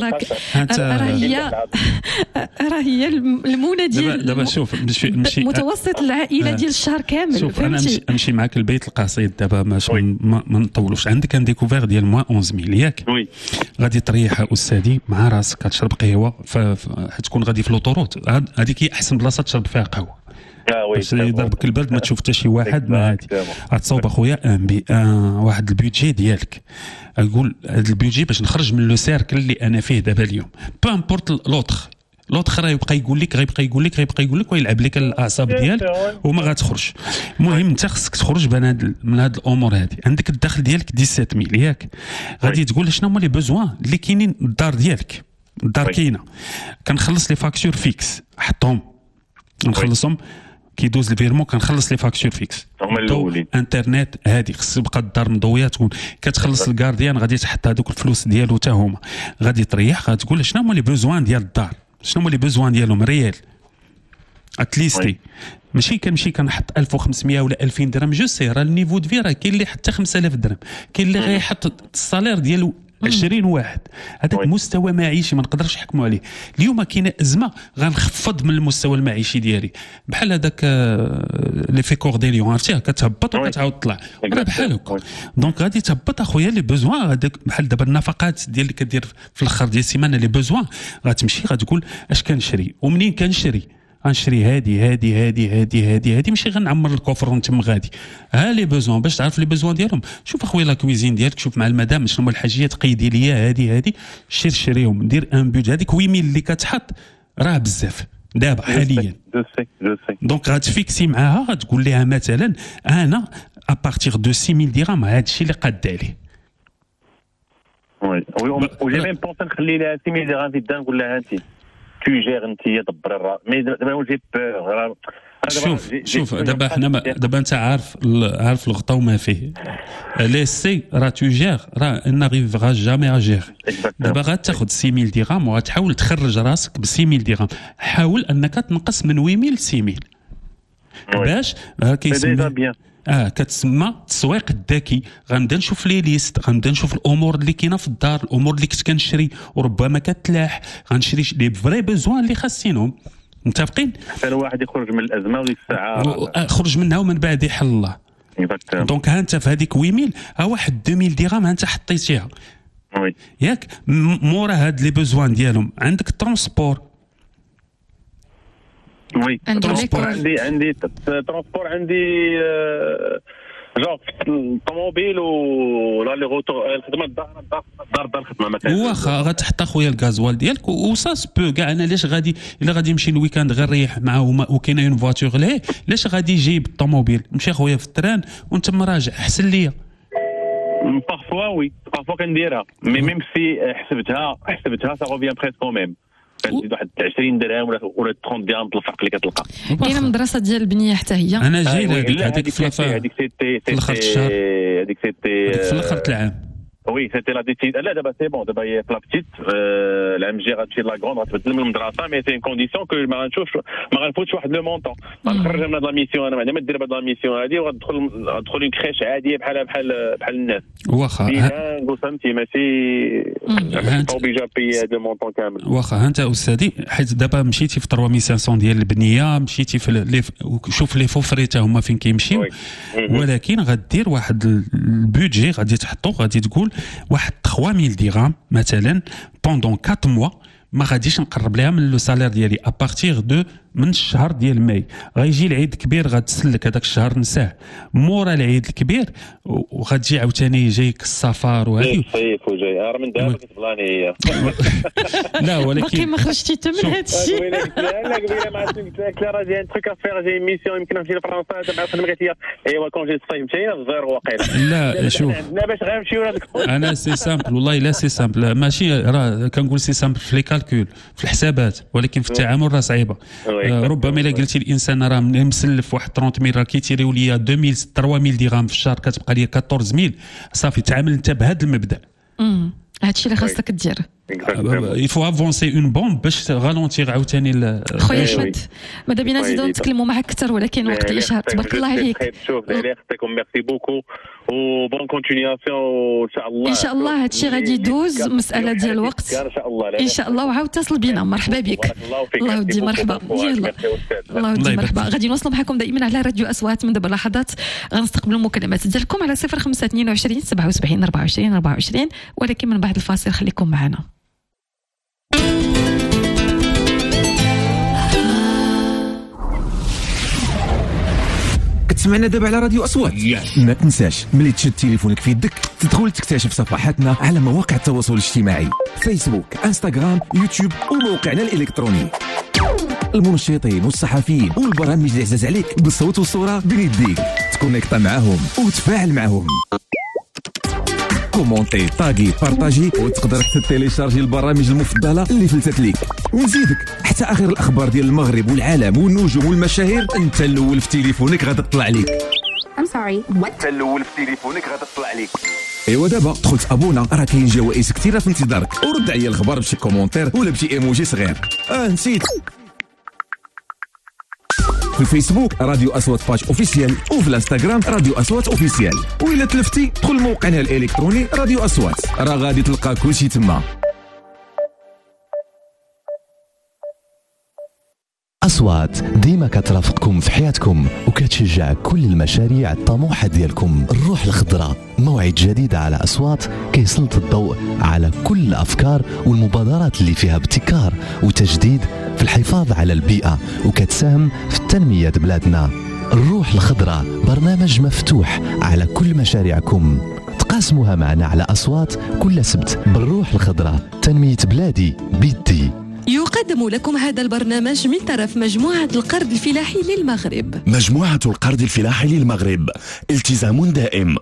راه هي المونه ديال دابا شوف نمشي متوسط العائله ديال الشهر كامل شوف انا نمشي معاك البيت القصيد دابا ما نطولوش عندك ان ديكوفير ديال موا 11000 ياك غادي تريح استاذي مع راسك تشرب قهوه حتكون غادي في لوطوروت هذيك هي احسن بلاصه تشرب فيها قهوه باش يضربك البرد ما تشوف حتى شي واحد ما هادي غتصاوب اخويا واحد البيدجي ديالك نقول هذا البيدجي باش نخرج من لو سيركل اللي انا فيه دابا اليوم با امبورت لوطخ راه يبقى يقول لك ويلعب لك الاعصاب ديالك وما غتخرج المهم انت خصك تخرج من هاد الامور هذه عندك الدخل ديالك 17000 ياك غادي تقول شنو هما لي بوزوان اللي كاينين الدار ديالك الدار كاينه كنخلص لي فاكتور فيكس حطهم نخلصهم كيدوز الفيرمون كنخلص لي فاكتور فيكس هما الاولين انترنت هذه خص يبقى الدار مضويه تكون كتخلص الكارديان غادي تحط هذوك الفلوس ديالو حتى هما غادي تريح غتقول شنو هما لي بوزوان ديال الدار شنو هما لي بوزوان ديالهم ريال اتليستي ماشي كنمشي كنحط 1500 ولا 2000 درهم جو سي راه النيفو دو في راه كاين اللي حتى 5000 درهم كاين اللي غيحط الصالير ديالو 20 واحد هذاك مستوى معيشي ما نقدرش نحكموا عليه اليوم كاينه ازمه غنخفض من المستوى المعيشي ديالي بحال هذاك لي في كورديليون عرفتيها كتهبط وكتعاود تطلع راه بحال هكا دونك غادي تهبط اخويا لي بوزوان هذاك بحال دابا النفقات ديال اللي كدير في الاخر ديال السيمانه لي بوزوان غتمشي غتقول اش كنشري ومنين كنشري غنشري هادي ماشي غنعمر الكوفر ونتم غادي ها لي بوزوان باش تعرف لي بوزوان ديالهم شوف اخويا لا كويزين ديالك شوف مع المدام شنو هما الحاجيات قيدي ليا هادي شريهم دير ان بيدج هذيك 8000 اللي كتحط راه بزاف دابا حاليا دونك غتفيكسي معاها غتقول لها مثلا انا ابارتيغ دو 6000 درهم هذا الشيء اللي قاد عليه وجي ميم بونس نخلي لها 6000 درهم في الدار نقول لها انت تجير انت دبر الراس مي دابا جي بور شوف دابا حنا دابا انت عارف الغطا وما فيه ليسي راه تجير راه ناريفغا جامي اجير دابا غتاخذ 6000 درهم وغتحاول تخرج راسك ب 6000 درهم حاول انك تنقص من 8000 ل 6000 باش كيسمى كتسمى التسويق الذكي. غنبدا نشوف لي ليست، غنبدا نشوف الامور اللي كاينه في الدار، الامور اللي كنت كنشري وربما كتلاح، غنشري لي فري بوزوان اللي خاصينهم. متفقين؟ حتى الواحد يخرج من الازمه وديك الساعه خرج منها ومن بعد يحل الله. دونك ها انت في هذيك 8000 ها واحد 2000 درهم ها انت حطيتيها وي ياك. مورا هاد لي بوزوان ديالهم عندك الترونسبور. وي ترونسبور عندي ترونسبور عندي جوغ الطوموبيل ولا لي غوتو الخدمه الدار الخدمه مثلا. واخا غتحط اخويا الغازوال ديالك وسا سبو كاع. انا لاش غادي الا غادي نمشي الويكاند غير نريح معاه وكاينه اون فواتور ليه، لاش غادي يجيب الطوموبيل؟ نمشي اخويا في التران وانت مراجع احسن ليا. بارفوا وي بارفوا كنديرها مي ميم سي حسبتها سا روفيان بريسكو ميم كتزيد واحد 20 درهم ولا 30 درهم الفرق اللي كتلقى. كاينه مدرسه ديال البنيه حتى هي. انا جاي هذيك في الاخر الشهر، هذيك سيتي في الاخر العام. وي سيتي لا ديسيد. لا دابا سي بون، دابا هي في لا بتيت العام الجاي غتمشي لا كروند غتبدل من المدرسه، مي سي كونديسيون كو ما غنفوتش واحد لو مونطون. غنخرج من هاد لا ميسيون انا ما ندير هاد لا ميسيون هادي وغتدخل اون كريش عاديه بحال الناس. واخا فهمتي ماشي اوبيجا بي هاد لو مونطون كامل. واخا انت استاذي حيت دابا مشيتي في 3500 ديال البنيه، مشيتي في شوف لي فوفريتا هما فين كيمشيو، ولكن غدير واحد البودجي غادي تحطو، غادي تقول واحد 3000 درهم مثلا بوندون 4 موا ما غاديش نقرب لها من لو سالير ديالي ابارتيغ دو من الشهر ديال ماي. غيجي العيد الكبير غتسلك هذاك الشهر نساه، مورا العيد الكبير وغتجي عاوتاني جايك السفر وهذه صيف وجاي راه من دابا كتبلاني هي. لا ولكن باقي ما خرجتي حتى من هذا الشيء. لا قبيله ما قلت لك لا راه جاي ان تروك افير، جاي ميسيون يمكن نمشي لفرنسا دابا خدمه قالت لي ايوا كونجي الصيف مشينا الزيرو واقيلا. لا شوف عندنا باش غنمشيو لهذاك انا سي سامبل والله لا سي سامبل، ماشي راه كنقول سي سامبل في لي كالكول في الحسابات، ولكن في التعامل راه صعيبه. ربما الا قلتي الانسان راه مسلف واحد 30000 راه كيتيريو ليا 2000 3000 درهم في الشهر كتبقى ليا 14000 صافي تعامل انت بهذا المبدا. هادشي اللي خاصك دير. يفو افونسي اون بومب باش غالونتيغ عاوتاني خويا احمد. ماذا بينا نزيدو نتكلموا معك اكثر، ولكن وقت الاشهار تبارك الله عليك. شوف دايرين خدمتكم ميرسي بوكو وبون كونتينياسيون وان شاء الله. ان شاء الله هادشي غادي يدوز، مساله ديال الوقت ان شاء الله. ان شاء الله وعاود اتصل بينا. مرحبا بك. الله يودي مرحبا. يلا الله يودي مرحبا. غادي نوصلوا معكم دائما على راديو اصوات. من دابا لحظات غنستقبلوا المكالمات ديالكم على 0522 77 24 24، ولكن من بعد الفاصل خليكم معنا. كتسمعنا دابا على راديو اصوات. ما تنساش ملي تشد تليفونك في يدك تدخل تكتشف صفحاتنا على مواقع التواصل الاجتماعي، فيسبوك، انستغرام، يوتيوب وموقعنا الالكتروني. المنشطين والصحفيين والبرامج اللي عزاز عليك بالصوت والصوره بين يديك، تكونيكتا معاهم وتفاعل معاهم، كومونتي، طاغي، بارطاجي، وتقدر حتى تيليشارجي البرامج المفضله اللي فلتت ليك، ونزيدك حتى اخر الاخبار ديال المغرب والعالم والنجوم والمشاهير انت الاول في تليفونك غادا تطلع ليك. انت الاول في تليفونك غادا تطلع ليك. ايوا دابا دخلت ابونا، راه كاين جوائز كثيره في انتظارك، ورد عليا الخبر بشي كومونتير ولا بشي ايموجي صغير. نسيت في الفيسبوك راديو اصوات باج اوفيسيال، وفي الانستغرام راديو اصوات اوفيسيال، وإلا تلفتي دخل موقعنا الالكتروني راديو اصوات، راه غادي تلقى كلشي تما. أصوات ديما كترافقكم في حياتكم وكتشجع كل المشاريع الطموحة ديالكم. الروح الخضراء موعد جديد على أصوات كيسلط الضوء على كل الأفكار والمبادرات اللي فيها ابتكار وتجديد في الحفاظ على البيئة وكتساهم في التنمية بلادنا. الروح الخضراء برنامج مفتوح على كل مشاريعكم، تقاسموها معنا على أصوات كل سبت. بالروح الخضراء تنمية بلادي بيدي. يقدم لكم هذا البرنامج من طرف مجموعة القرض الفلاحي للمغرب. مجموعة القرض الفلاحي للمغرب، التزام دائم.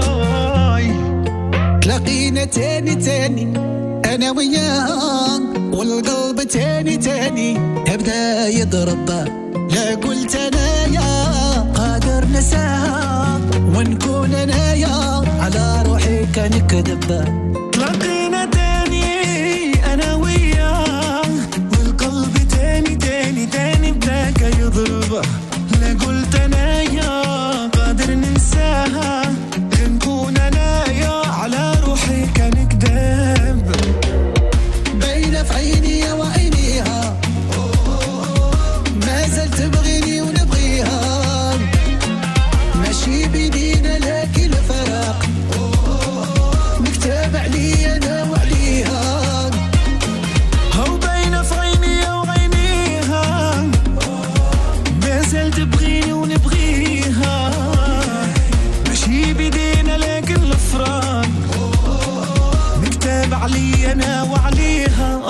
تاني انا وياك والقلب تاني يبدا يضرب. لا قلت انايا قادر نساها ونكون انايا على روحي كنكذب. تلاقينا تاني انا وياه والقلب تاني بداك يضرب. لا قلت انايا قادر ننساها نكون انايا على روحي كنكذب. باينه في عيني وعينيها ما زلت تبغيني ونبغيها. ماشي بيدينا لكن الفراق مكتاب علي انا وعليها. هو باينه في عيني وعينيها ما زلت تبغيني ونبغيها. ماشي بيدينا لكن الفراق مكتاب علي انا وعليها.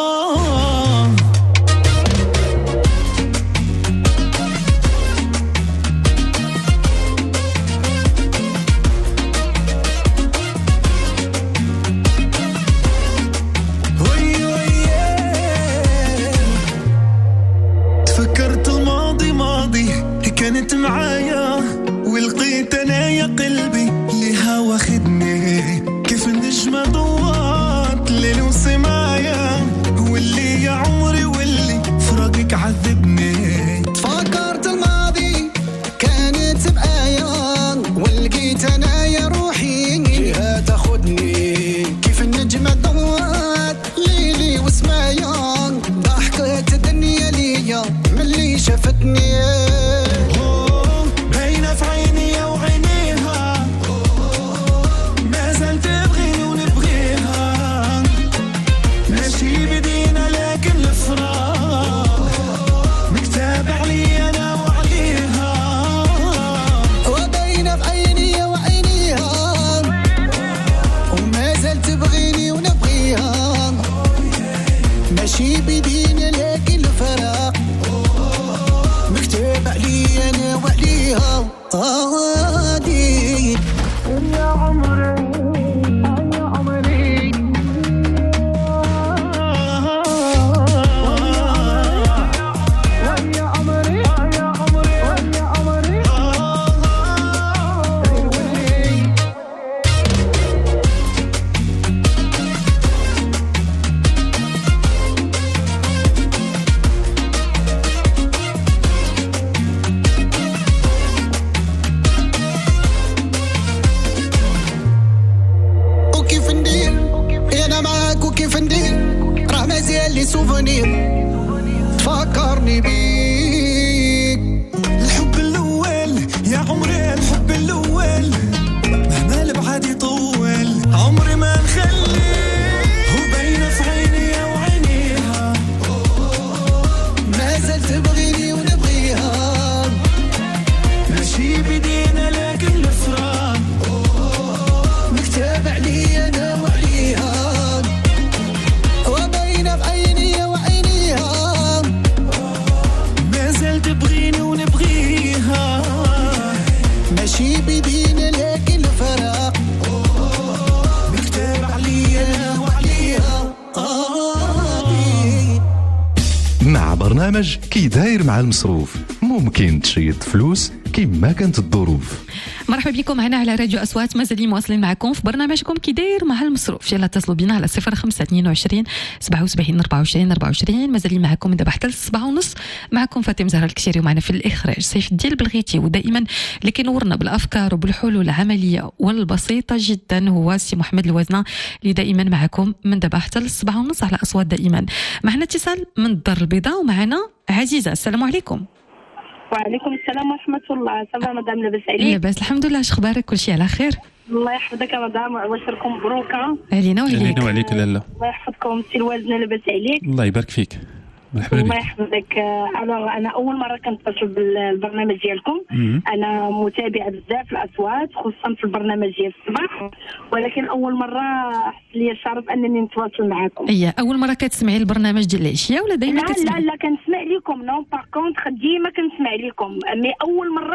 تفكرت الماضي كانت معايا ولقيت انايا قلبي لها واخدني. كيف النجمة ضوات ليل وسمايا واللي يا عمري واللي فراقك عذبني. تفكرت الماضي كانت بآية ولقيت انايا روحي لها تاخدني. كيف النجمة ضوات ليلي وسمايا ضحكت الدنيا ليا ملي شافتني. باينة في عيني وعينيها ما زلت تبغيني ونبغيها. ماشي بدينا لكن الفراق مكتاب علي انا وعليها. وباينة في عيني وعينيها وما زلت تبغيني ونبغيها. ماشي بدينا لكن الفراق مكتوب علي انا وعليها. دي يا عمري يا عمري يا عمري يا عمري وكيف ندير انا معاك وكيف ندير راه مازال لي سوفونير فكرني بيك. الحب الاول يا عمري الحب الاول مهما البعد يطول عمري ما نخليه. وباينه في عيني وعينيها ما زلت تبغيني ونبغيها. ماشي بدينا لكن الفراق مكتاب علي انا وعليها. وباينه في عيني وعينيها ما زلت تبغيني ونبغيها. ماشي بيدينا لكن الفراق مكتاب علي انا وعليها. مع برنامج كي داير مع المصروف ممكن تشيط فلوس كيما كانت الظروف. مرحبا بكم معنا على راديو أصوات. مازالين مواصلين معكم في برنامجكم كي داير مع المصروف. يلا اتصلوا بنا على 0522 77 24 24. مازالين معكم دابا حتى 7:30. معكم فاطمه زهرة الكشيري ومعنا في الإخراج سيف الدين بلغيتي. ودائما اللي كينورنا بالأفكار وبالحلول العملية والبسيطة جدا هو سي محمد الوزنة اللي دائما معكم من دابا حتى 7:30 على أصوات دائما. معنا اتصال من الدار البيضاء ومعنا عزيزة. السلام عليكم. وعليكم السلام ورحمة الله. صباح مدام لاباس عليك؟ لاباس الحمد لله. اش اخبارك؟ كل شيء على خير؟ الله يحفظك مدام وعواشركم مبروكة. علينا وعليك. علينا وعليك لالا. الله يحفظكم سي الوازنة لاباس عليك؟ الله يبارك فيك. مرحبا بك. الله يحفظك. انا اول مره كنتصل بالبرنامج ديالكم. انا متابعه بزاف الاصوات خصوصا في البرنامج ديال الصباح، ولكن اول مره حس لي الشرف انني نتواصل معكم. اول مره كتسمعي البرنامج ديال العشيه ولا دائما كتسمعي؟ لا كنسمع لكم. نو باغ كونطخ ديما كنسمع لكم، مي اول مره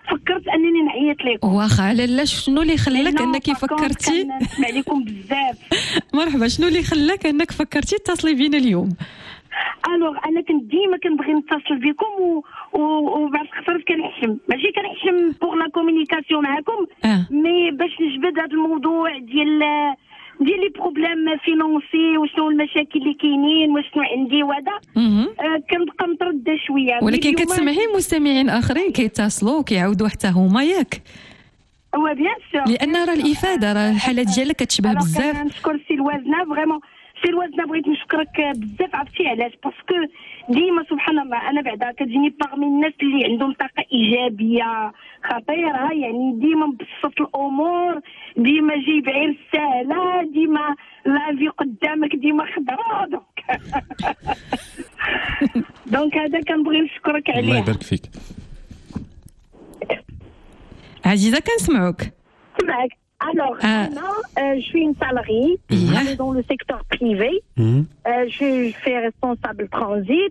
فكرت انني نعيط لكم. واخا على لا شنو اللي خلاك انك فكرتي نسمع لكم بزاف. مرحبا، شنو اللي خلاك انك فكرتي تتصلي بينا اليوم؟ الوغ انا كنت ديما كنبغي نتصل بكم وبعد خسرت كنحشم، ماشي كنحشم بوغ لا كومونيكاسيون معكم، مي باش نجبد هذا الموضوع ديال لي بروبليم فينونسي وشنو المشاكل اللي كاينين وشنو عندي وهذا. كنبقى متردده شويه. ولكن كتسمعي مستمعين اخرين كيتصلوا وكيعاودوا حتى هما ياك؟ هو بيان سور، لان راه الافاده، راه الحاله ديالك كتشبه بزاف. نشكر سي الوازنه فريمون، سي الوازنه بغيت نشكرك بزاف. عرفتي علاش؟ باسكو ديما سبحان الله انا بعدا كتجيني باغمي الناس اللي عندهم طاقه ايجابيه خطيره، يعني ديما مبسط الامور، ديما جايب عير سهله، ديما لافي قدامك ديما خضراء. دونك هذا كنبغي نشكرك عليه. الله يبارك فيك. عزيزه كنسمعوك. سمعك. Alors, je suis une salariée, je travaille dans le secteur privé, je fais responsable transit.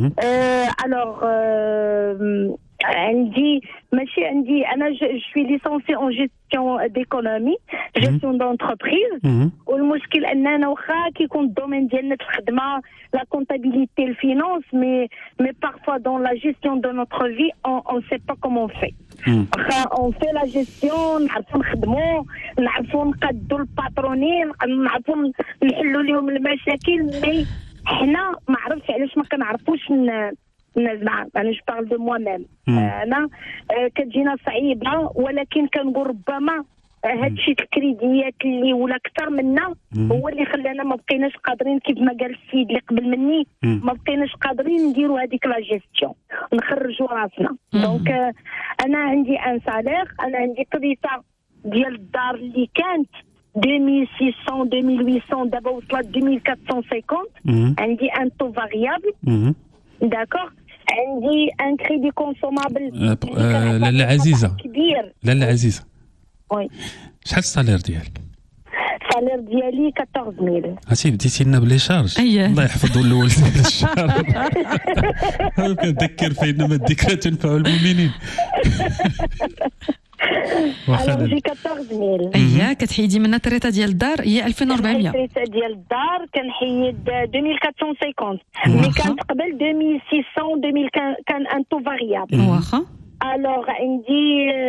Je suis licenciée en gestion d'économie, gestion d'entreprise. والمشكل أننا واخا كيكون الدومين ديالنا في الخدمة la comptabilité, le finance, mais parfois dans la gestion de notre vie, on ne sait pas comment on fait. On fait la gestion, نعرفوا نخدموا، نعرفوا نقادوا الباترونين، نعرفوا نحلوا لهم المشاكل، مي حنا ما عرفتش علاش ما كنعرفوش انا جو بارل دو موا ميم. انا كتجينا صعيبه، ولكن كنقول ربما هادشي الكريديات اللي ولا اكثر منا هو اللي خلانا ما بقيناش قادرين، كيف ما قال السيد اللي قبل مني، ما بقيناش قادرين نديروا هذيك لا جيستيون نخرجوا راسنا. دونك انا عندي ان سالير، انا عندي كريطه ديال الدار اللي كانت 2600 2800 دابا وصلت 2450. عندي ان تو فاريابل داكور، عندي ان كريدي كونسومابل. لاله عزيزه كبير. لاله عزيزه، وي شحال الصالير ديالك؟ الصالير ديالي 14000. عرفتي بديتي لنا بلي شارج. الله يحفظوا الاول ديال الشهر. كنذكر فإنما الذكرى تنفع المؤمنين. Alors j'ai 14000. اييه كتحيدي من الطريطه ديال الدار هي 2400. الطريطه ديال الدار كنحيد 2450، ملي كانت قبل 2600 2000 كان ان تو فاريابل. واخا. Alors عندي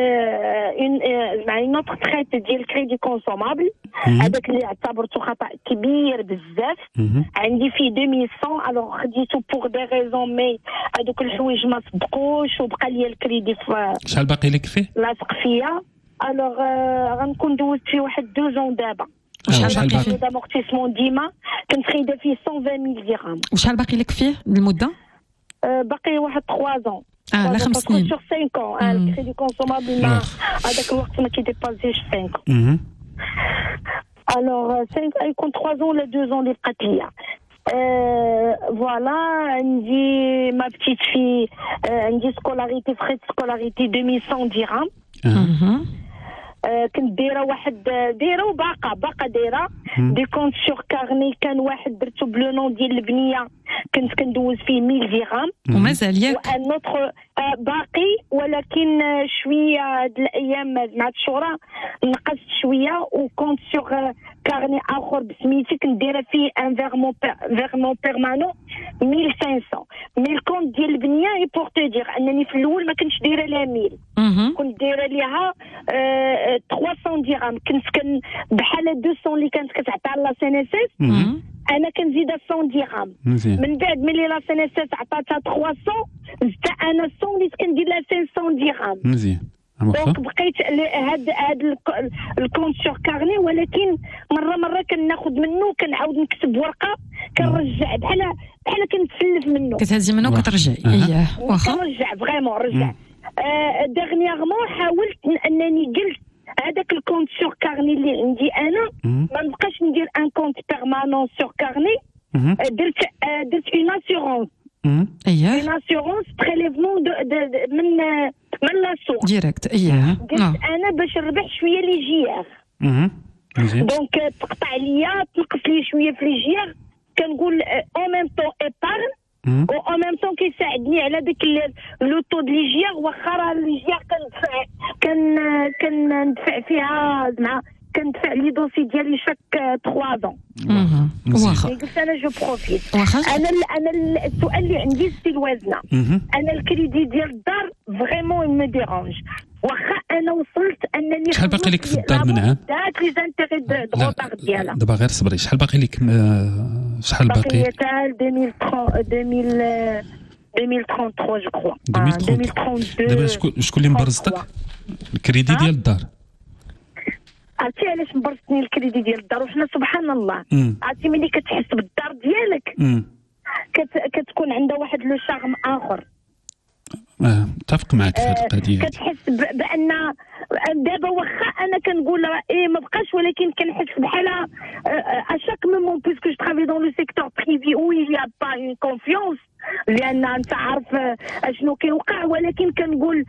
une autre traite ديال كريدي كونسومابل، هذاك اللي اعتبرته خطا كبير بزاف. عندي فيه 2100. alors خديته بوغ دي ريزون، مي هذوك الحوايج ما صدقوش وبقى لي الكريدي شحال باقي لك فيه؟ لاصق فيا. alors غنكون دوزت فيه واحد 2 ans دابا. وشحال باقي فيه؟ دامورتيسمون ديما كنت خايده فيه 120,000 درهم. وشحال باقي لك فيه المده؟ باقي واحد 3 ans. لا 5 سنين. sur 5 ans. الكريدي كونسومابل ما هذاك الوقت ما كيديبازيش 5 ans. alors 5 يكون 3 ans ولا 2 ans اللي بقات ليا. فوالا عندي ما بتيت في عندي سكولاريتي فري سكولاريتي 2100 درهم. كنت دايره واحد دايره وباقا دايره دي كونت سور كارني. كان واحد درتو بلو نون ديال البنيه كنت كندوز فيه 1000 درهم ومازال ياك. وان اوتر باقي، ولكن شويه هاد الايام مع الشهره نقصت شويه. وكونت سور كارني اخر بسميتي كنت دايره فيه ان فيرمون بيرمانون 1500. مي الكونت ديال البنيه اي بور تو دير انني في الاول ما كنتش دايره لها 1000، كنت دايره ليها 300 درهم. كنت بحال 200 اللي كانت كتعطى لا سي ان اس اس، انا كنزيدها 100 درهم. من بعد ملي لا سي ان اس اس عطاتها 300 زدت انا 100 اللي كندير لها 500 درهم. مزيان. دونك بقيت هاد الكونت سور كارني، ولكن مره كناخذ منه كنعاود نكتب ورقه كنرجع بحال كنتسلف منه، كتهزي منه وكترجعي. اييه واخا كنرجع فريمون رجع. ديرنييرمون حاولت انني قلت هذاك الكونت سور كارني اللي عندي انا ما نبقاش ندير ان كونت بيرمانون سور كارني. درت اون اسيورونس. اييه اون اسيورونس بريليفمون من لا سوق ديريكت. اييه قلت انا باش نربح شويه لي جيار. دونك تقطع ليا تنقص لي شويه في لي جيار. كنقول او ميم طون ايبارن و او ميم طون كيساعدني على داك لو طو دو ليجير، واخا راه ليجير كندفع فيها زعما كندفع لي دوسي ديالي شاك 3 ans. واخا قلت انا جو بروفيت. واخا انا السؤال اللي عندي سي الوزنه. انا الكريدي ديال الدار فريمون مي ديرونج، واخا انا وصلت انني شحال باقي لك في الدار من عام؟ داك لي زانتيغي دو روطار ديالها. دابا غير صبري، شحال باقي لك؟ شحال باقي؟ باقي حتى 2033 جو كخوا. 2032. دابا شكون اللي مبرزتك الكريدي ديال الدار؟ عرفتي علاش مبرزتني الكريدي ديال الدار؟ وحنا سبحان الله عرفتي ملي كتحس بالدار ديالك كتكون عندها واحد لو شارم اخر. متفق معك في هذه القضيه. كتحس بان دابا واخا انا كنقول ما بقاش، ولكن كنحس بحال اشاك مومون بيسكو جو ترافي دون لو سيكتور بريفي او il y a pas une confiance، لان انت عارف اشنو كيوقع، ولكن كنقول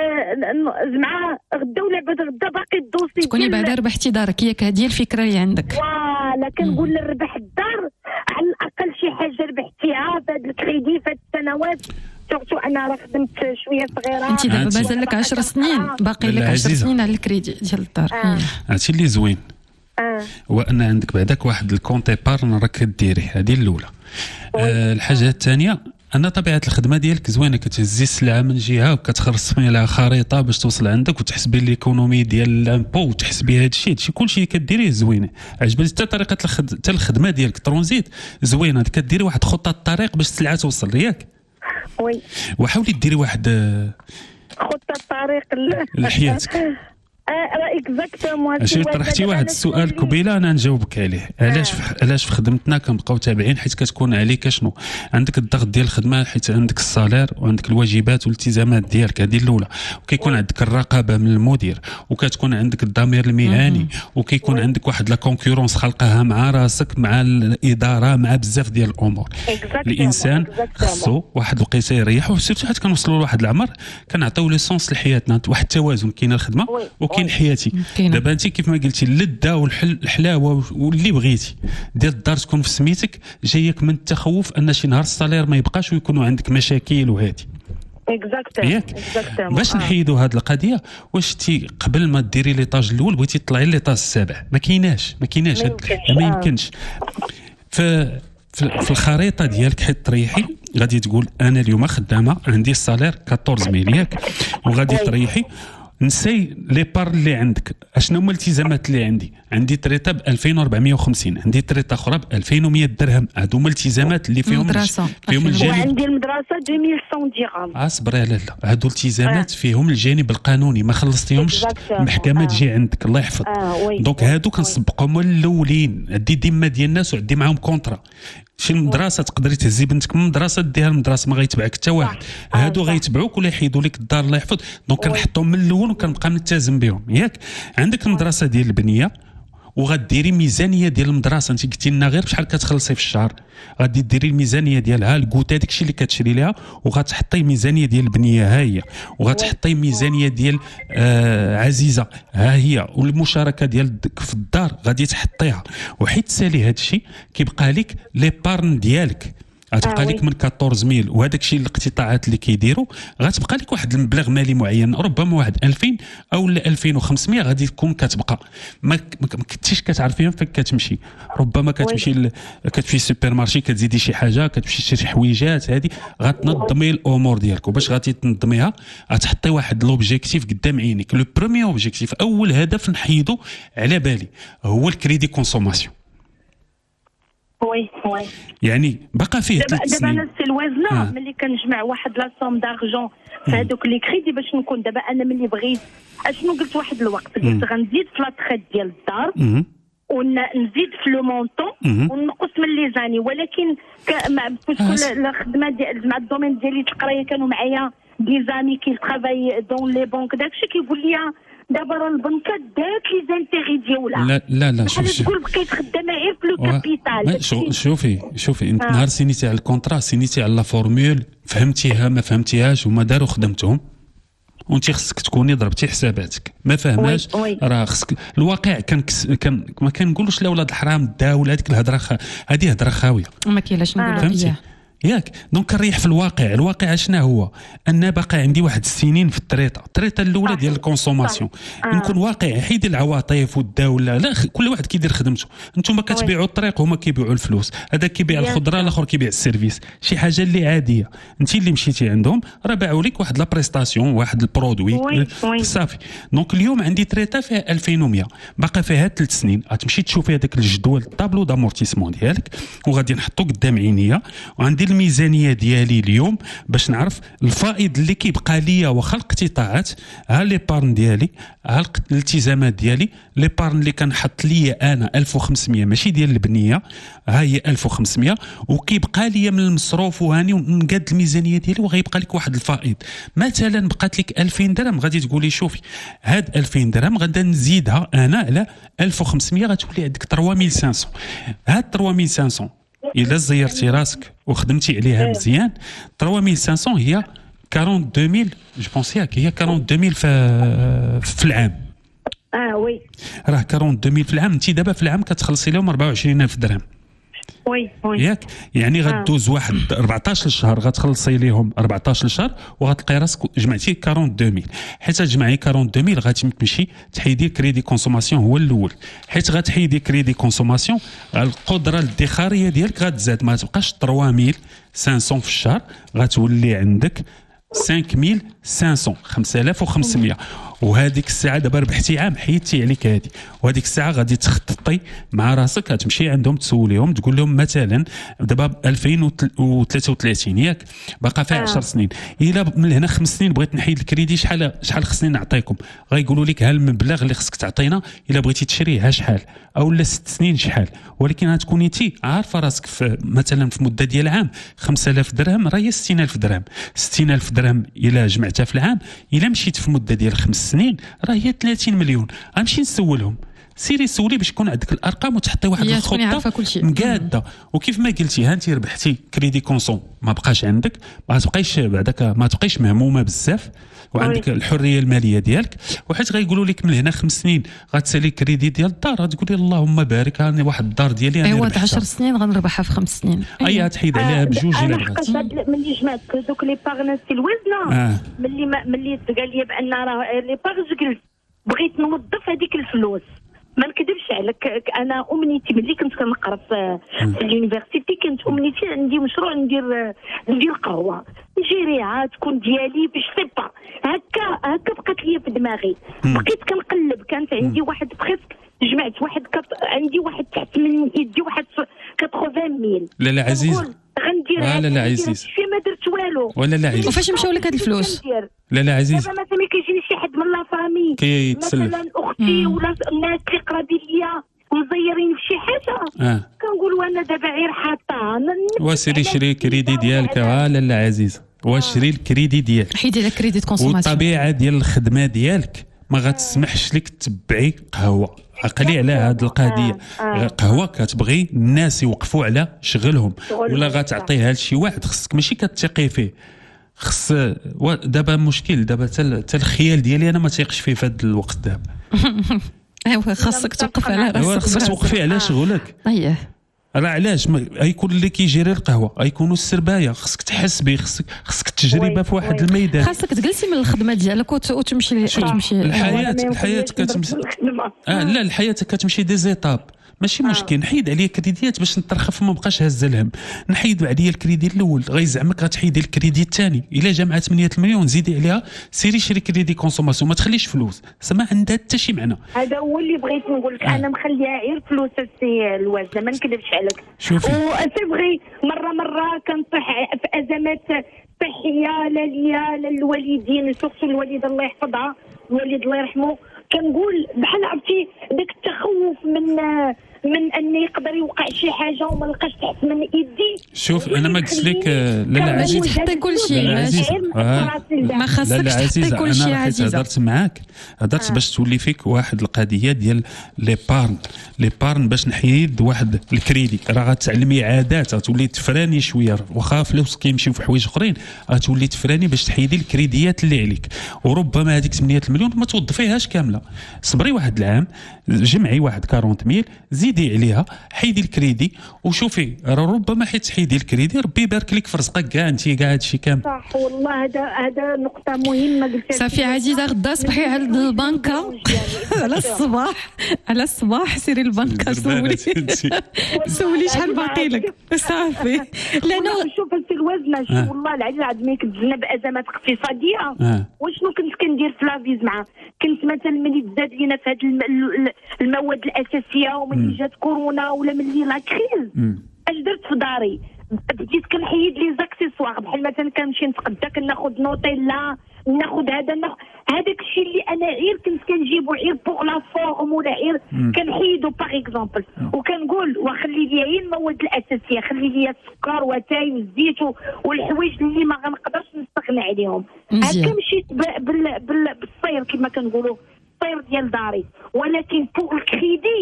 زعما غدا ولا بعد غدا باقي الدوسي تكوني بعدا ربحتي دارك، ياك هذه الفكره اللي عندك. فوالا كنقول نربح الدار على الاقل شي حاجه ربحتيها في هذا الكريدي في هاد السنوات. سورتو انا راه خدمت شويه صغيره. انت دابا مازال لك 10 سنين، باقي لك 10 سنين على الكريدي ديال الدار. هادشي اللي زوين هو ان عندك بعداك واحد الكونت ايبارن راك كديريه، هذه الاولى. الحاجه الثانيه ان طبيعه الخدمه ديالك زوينه، كتهزي السلعه من جهه وكتخرصي لها خريطه باش توصل عندك وتحسبي ليكونومي ديال لامبو وتحسبي هادشي كلشي كديريه زوينه. عجبني حتى طريقه حتى الخدمه ديالك ترونزيت زوينه، كديري واحد خطه الطريق باش السلعه توصل ياك. وي وحاولي ديري واحد خطه الطريق لحياتك. اكزاكتومون. عشان طرحتي واحد السؤال قبيله انا نجاوبك عليه. علاش في خدمتنا كنبقاو تابعين؟ حيت كتكون عليك شنو عندك الضغط ديال الخدمه، حيت عندك الصالير وعندك الواجبات والالتزامات ديالك، هذه الاولى. وكيكون عندك الرقابه من المدير، وكتكون عندك الضمير المهني، وكيكون عندك واحد لا كونكورونس خلقها مع راسك مع الاداره مع بزاف ديال الامور. الانسان خصو واحد الوقيته يريح، وسيرتو حيت كنوصلوا لواحد العمر كنعطيو لي سونس لحياتنا، واحد التوازن. كاين الخدمه وكاين حياتي. دابا انت كيف ما قلتي اللذه والحلاوه واللي بغيتي ديال الدار تكون في سميتك، جايك من التخوف ان شي نهار الصالير ما يبقاش ويكونوا عندك مشاكل وهادي. اكزاكتومون. باش نحيدوا هذه القضيه، واش تي قبل ما ديري ليطاج الاول بغيتي تطلعي ليطاج السابع؟ ما كايناش ما يمكنش. في الخريطه ديالك حيت تريحي غادي تقول انا اليوم خدامه عندي الصالير 14000 ياك، وغادي تريحي نسي لي بار اللي عندك. اشنو هما الالتزامات اللي عندي تريطه ب 2450، عندي تريطه اخرى ب 2100 درهم. هادو هما الالتزامات اللي فيهم الجانب. وعندي المدرسه 2100 درهم. اصبري لا هادو الالتزامات فيهم الجانب القانوني ما خلصتيهمش، المحكمه تجي عندك الله يحفظ. دونك هادو كنسبقهم الاولين. عندي ذمه ديال الناس وعندي معاهم كونطرا. شي مدرسه تقدري تهزي بنتك من المدرسه ديها المدرسه ما غيتبعك حتى واحد. هادو غيتبعوك ولا يحيدوا لك الدار الله يحفظ. دونك كنحطهم من الاول وكنبقى ملتزم بهم ياك. عندك المدرسه ديال البنيه وغديري ميزانيه ديال المدرسه. انت قلتي لنا غير بشحال كتخلصي في الشهر، غادي ديري الميزانيه ديالها الكوتا داكشي اللي كتشري لها، وغتحطي ميزانيه ديال البنيه ها هي، وغتحطي ميزانيه ديال عزيزه ها هي، والمشاركه ديالك في الدار غادي تحطيها. وحيت تسالي هذا الشيء كيبقى لك لي بارن ديالك غتبقى لك من 14000، وهذاك الشيء الاقتطاعات اللي كيديروا غتبقى لك واحد المبلغ مالي معين، ربما واحد 2000 او 2500 غادي تكون كتبقى. ما كنتيش كتعرفيهم فين كتمشي. ربما كتمشي سوبر مارشي كتزيدي شي حاجه، كتمشي شي حويجات، هذه غتنظمي الامور ديالك. وباش غادي تنظميها غتحطي واحد لوبجيكتيف قدام عينيك. لو بروميير اوبجيكتيف، اول هدف نحيدو على بالي هو الكريدي كونسوماسيون. وي يعني بقى فيه دابا انا سي الوزنه ملي كنجمع واحد لا سوم دارجون في هذوك لي كريدي باش نكون دابا انا ملي بغيت اشنو قلت واحد الوقت قلت غنزيد في لاتريت ديال الدار ونزيد في لو مونطون ونقص من لي زاني. ولكن كل الخدمه ديال مع الدومين ديالي القرايه كانوا معايا دي زامي كي ترافاي دون لي بونك داكشي كيقول لي دابا راه البنكه داك لي زانتيغي ديالها. لا شوفي تقول بقيت خدامه غير في لو كابيتال. شوفي انت نهار سينيتي على الكونطرا، سينيتي على لا فورمول، فهمتيها ما فهمتيهاش، هما داروا خدمتهم وانت خصك تكوني ضربتي حساباتك. ما فهماش راه خصك الواقع. كان ما كنقولوش لا ولاد الحرام داول هذيك الهضره، هذه هضره خاويه ما كاينلاش نقولوا بها. ياك دونك كنريح في الواقع شنو هو ان باقي عندي واحد السنين في الطريطه الاولى ديال الكونسوماسيون نكون واقعي حيد العواطف والدوله لا كل واحد كيدير خدمته نتوما كتبيعوا الطريق هما كيبيعوا الفلوس هذا كيبيع الخضره الاخر كيبيع السيرفيس شي حاجه اللي عاديه انت اللي مشيتي عندهم راه باعوا لك واحد لا بريستاسيون واحد البرودوي صافي دونك اليوم عندي طريطه فيها 2100 باقي فيها 3 سنين غتمشي تشوفي هذاك الجدول الطابلو دامورتيسمون ديالك وغادي نحطو قدام عينيا وعندي الميزانيه ديالي اليوم باش نعرف الفائض اللي كيبقى ليا واخا الاقتطاعات ها لي بارن ديالي ها الالتزامات ديالي لي بارن اللي كنحط ليا انا 1500 ماشي ديال البنيه ها هي 1500 وكيبقى ليا من المصروف وهاني ونقاد الميزانيه ديالي وغيبقى لك واحد الفائض مثلا بقات لك 2000 درهم غادي تقولي شوفي هاد 2000 درهم غادا نزيدها انا على 1500 غتولي عندك 3500 هاد 3500 إلا زيرتي راسك وخدمتي عليها مزيان 3500 هي 42000 جو بونسي هي 42000 في العام وي راه 42000 في العام انت دابا في العام كتخلصي لهم 24000 درهم وي ياك يعني غدوز واحد 14 شهر غتخلصي ليهم 14 شهر وغتلقاي راسك جمعتي 42000 حيت تجمعي 42000 غتمشي تحيدي كريدي كونسوماسيون هو الاول حيت غتحيدي كريدي كونسوماسيون القدره الادخاريه ديالك غتزاد ما تبقاش 3500 في الشهر غتولي عندك 5500 وهذيك الساعه دابا ربحتي عام حيدتي عليك هذه وهذيك الساعه غادي تخططي مع راسك غتمشي عندهم تسوليهم تقول لهم مثلا دابا 2033 ياك باقا فيها 10 سنين الا من هنا 5 سنين بغيت نحيد الكريدي شحال خصني نعطيكم غايقولوا لك ها المبلغ اللي خصك تعطينا الا بغيتي تشريه شحال او لا 6 سنين شحال ولكن غتكوني تي عارفه راسك في مثلا في مده ديال عام 5000 درهم راه هي 60000 درهم 60000 درهم الا جمعتها في العام الا مشيت في مده ديال 5 سنين راه هي 30 مليون غنمشي نسولهم سيري سولي باش يكون عندك الارقام وتحطي واحد الخطه مقاده وكيف ما قلتي ها انت ربحتي كريدي كونسوم ما بقاش عندك ما تبقايش بعدك ما تبقايش مهمومه بزاف وعندك الحريه الماليه ديالك وحيت غيقولوا لك من هنا 5 سنين غتسالي كريدي ديال الدار غتقولي اللهم بارك راني واحد الدار ديالي انا ايوا 10 سنين غنربحها في 5 سنين اي تحيد عليها بجوج الا بغات ملي جمعت دوك لي باغ في الوزنه ملي قال لي بان راه لي باغ بغيت نوظف هذيك الفلوس ما نكذبش عليك انا امنيتي ملي كنت كنقرا في اليونيفرسيتي كانت امنيتي عندي مشروع ندير قهوه نجيريها تكون ديالي باش سيبا هكا بقات لي في دماغي بقيت كنقلب كانت عندي واحد بريسك جمعت واحد عندي واحد تحت من يدي واحد 80000 لا عزيز غندير لا عزيز شي ما درت والو ولا عزيز وفاش مشاو لك هاد الفلوس لا عزيز دابا مثلا كيجيني شي حد من لا فامي مثلا اختي ولا الناس اللي قرابين ليا مزيرين في شي حاجه كنقول وانا دابا غير حاطه وسيري شري كريدي ديالك لا عزيز واشري الكريدي ديالك حيدي لك كريدي كونسوماسيون والطبيعه ديال الخدمه ديالك ما غتسمحش لك تبعي قهوه عقلي على هذه القضيه قهوه كتبغي الناس يوقفوا على شغلهم ولا غتعطيها لشي واحد خصك ماشي كتثقي فيه خص دابا مشكل دابا حتى الخيال ديالي انا ما تيقش فيه في هذا الوقت دابا ايوا خاصك توقف على راسك خاصك توقفي على شغلك اييه راه علاش غيكون اللي كيجيري القهوه غيكونوا السربايه خصك تحسبي خصك تجربه في واحد الميدان خاصك تجلسي من الخدمه ديالك وتمشي الحياه كتمشي لا الحياه كتمشي دي زيتاب ماشي مشكل نحيد عليا كريديات باش نترخف ما بقاش هز الهم نحيد عليا الكريدي الاول غيزعمك غتحيدي الكريدي الثاني الا جمعت 8 مليون زيدي عليها سيري شري كريدي كونسوماسيون ما تخليش فلوس ما عندها حتى شي معنى هذا هو اللي بغيت نقول لك انا مخليها غير فلوس السي الوزنه ما نكذبش عليك شوفي وسي بغي مره كنطيح في ازمات صحيه لا ليا للوالدين سورتو الوالده الله يحفظها الوالد الله يرحمه كنقول بحال عرفتي داك التخوف من ان يقدر يوقع شي حاجه وما نلقاش تحت من يدي شوف انا ما قلت لك لا عزيز حتى كل شيء عزيز ما خاصكش تحطي كل شيء عزيزه. هضرت معاك هضرت باش تولي فيك واحد القضيه ديال لي بارن باش نحيد واحد الكريدي. راه غتعلمي عادات، غتولي تفراني شويه، واخا فلوس كيمشيو في حوايج اخرين غتولي تفراني باش تحيدي الكريديات اللي عليك. وربما هذيك 8 المليون ما توظفيهاش كامله، صبري واحد العام، جمعي واحد 40,000 زيدي عليها، حيدي الكريدي وشوفي ربما حيت تحيدي الكريدي ربي يبارك لك في رزقك كاع انت كاع هادشي كامل. صح والله، هذا نقطه مهمه قلتها. صافي عزيزه، غدا صبحي عند البنكه على الصباح سيري البنكه سولي شحال باقي لك صافي. لانه شوف في الوزن والله العزيز عاد ملي كتجنب ازمات اقتصاديه وشنو كنت كندير في لافيز معاه. كنت مثلا ملي تزاد لينا في هاد المواد الاساسيه وملي جات كورونا ولا ملي لا كريز اش درت في داري؟ بديت كنحيد لي زاكسيسوار بحال مثلا كنمشي نتقدا كناخذ نوتيلا ناخذ هذاك الشيء اللي انا عير كنت كنجيبو عير بوغ لا فورم ولا عير كنحيدو باغ اكزومبل وكنقول وخلي لي غير المواد الاساسيه، خلي لي السكر وتاي والزيت والحوايج اللي ما غنقدرش نستغنى عليهم. هكا مشيت بالصير كما كنقولوا الصير ديال داري، ولكن بوغ الكريدي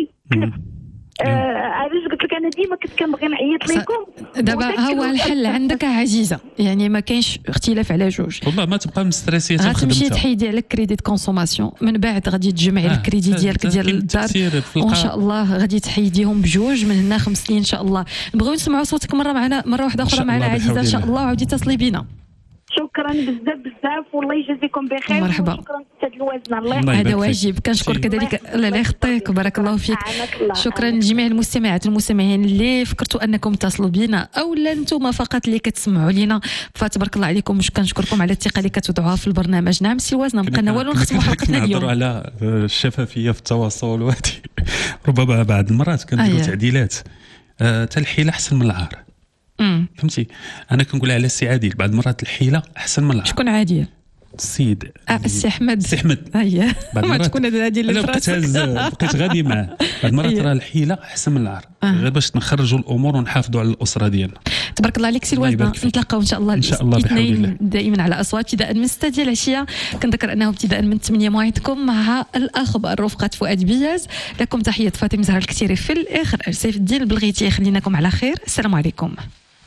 علاش قلت لك انا ديما كنت كنبغي نعيط لكم. دابا هو الحل عندك عزيزه، يعني ما كاينش اختلاف على جوج. والله ما تبقى مستريسيه غتمشي تحيدي على كريديت كونسوماسيون، من بعد غادي تجمعي الكريدي ديالك ديال الدار وان شاء الله غادي تحيديهم بجوج من هنا 5 سنين ان شاء الله. نبغيو نسمعوا صوتك مره واحده اخرى معنا عزيزه ان شاء الله، وعاودي اتصلي بينا. شكرا بزاف والله يجازيكم بخير. مرحبا. شكرا استاذ الوزن، الله هذا واجب. كنشكر كذلك الله يخطيك وبارك الله فيك. شكرا لجميع المستمعات والمستمعين اللي فكرتوا انكم تصلوا بينا او لا انتم فقط اللي كتسمعوا لينا، فتبارك الله عليكم. كنشكركم على الثقه اللي كتوضعوها في البرنامج. نعم سي الوزن، ما بقينا والو نختموا حلقتنا اليوم. نهضروا على الشفافيه في التواصل وهذه ربما بعض المرات كنديروا تعديلات. حتى الحيله احسن من العار. فهمتي؟ انا كنقول على السي عادل بعض المرات الحيله احسن من العار. شكون عادل؟ السيد السي احمد. السي احمد اييه ما تكون هذا عادل اللي بقيت غادي معاه. بعض المرات راه الحيله احسن من العار، غير باش نخرجوا الامور ونحافظوا على الاسره ديالنا. تبارك الله عليك سي الوالده. نتلاقاو ان شاء الله الاثنين دائما على اصوات ابتداء من 6 ديال العشيه. كنذكر انه ابتداء من 8 موعدكم مع الاخبار رفقه فؤاد بياز. لكم تحيه فاطمه زهر الكثيري في الاخر، سيف الدين البلغيتي. خليناكم على خير، السلام عليكم.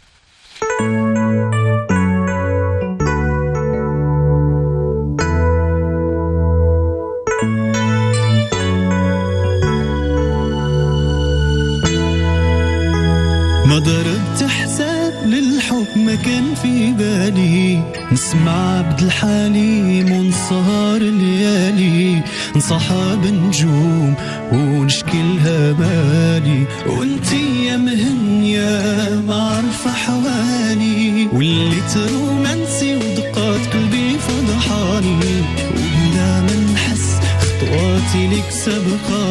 ما ضربت حساب للحب ما كان في بالي، نسمع عبد الحليم ونسهر الليالي، نصحاب نجوم ونشكلها مالي، وانتي يا مهنية ما عارفة حوالي، وليت رومانسي ودقات قلبي فضحاني، وبلا ما نحس خطواتي لك سبقاني.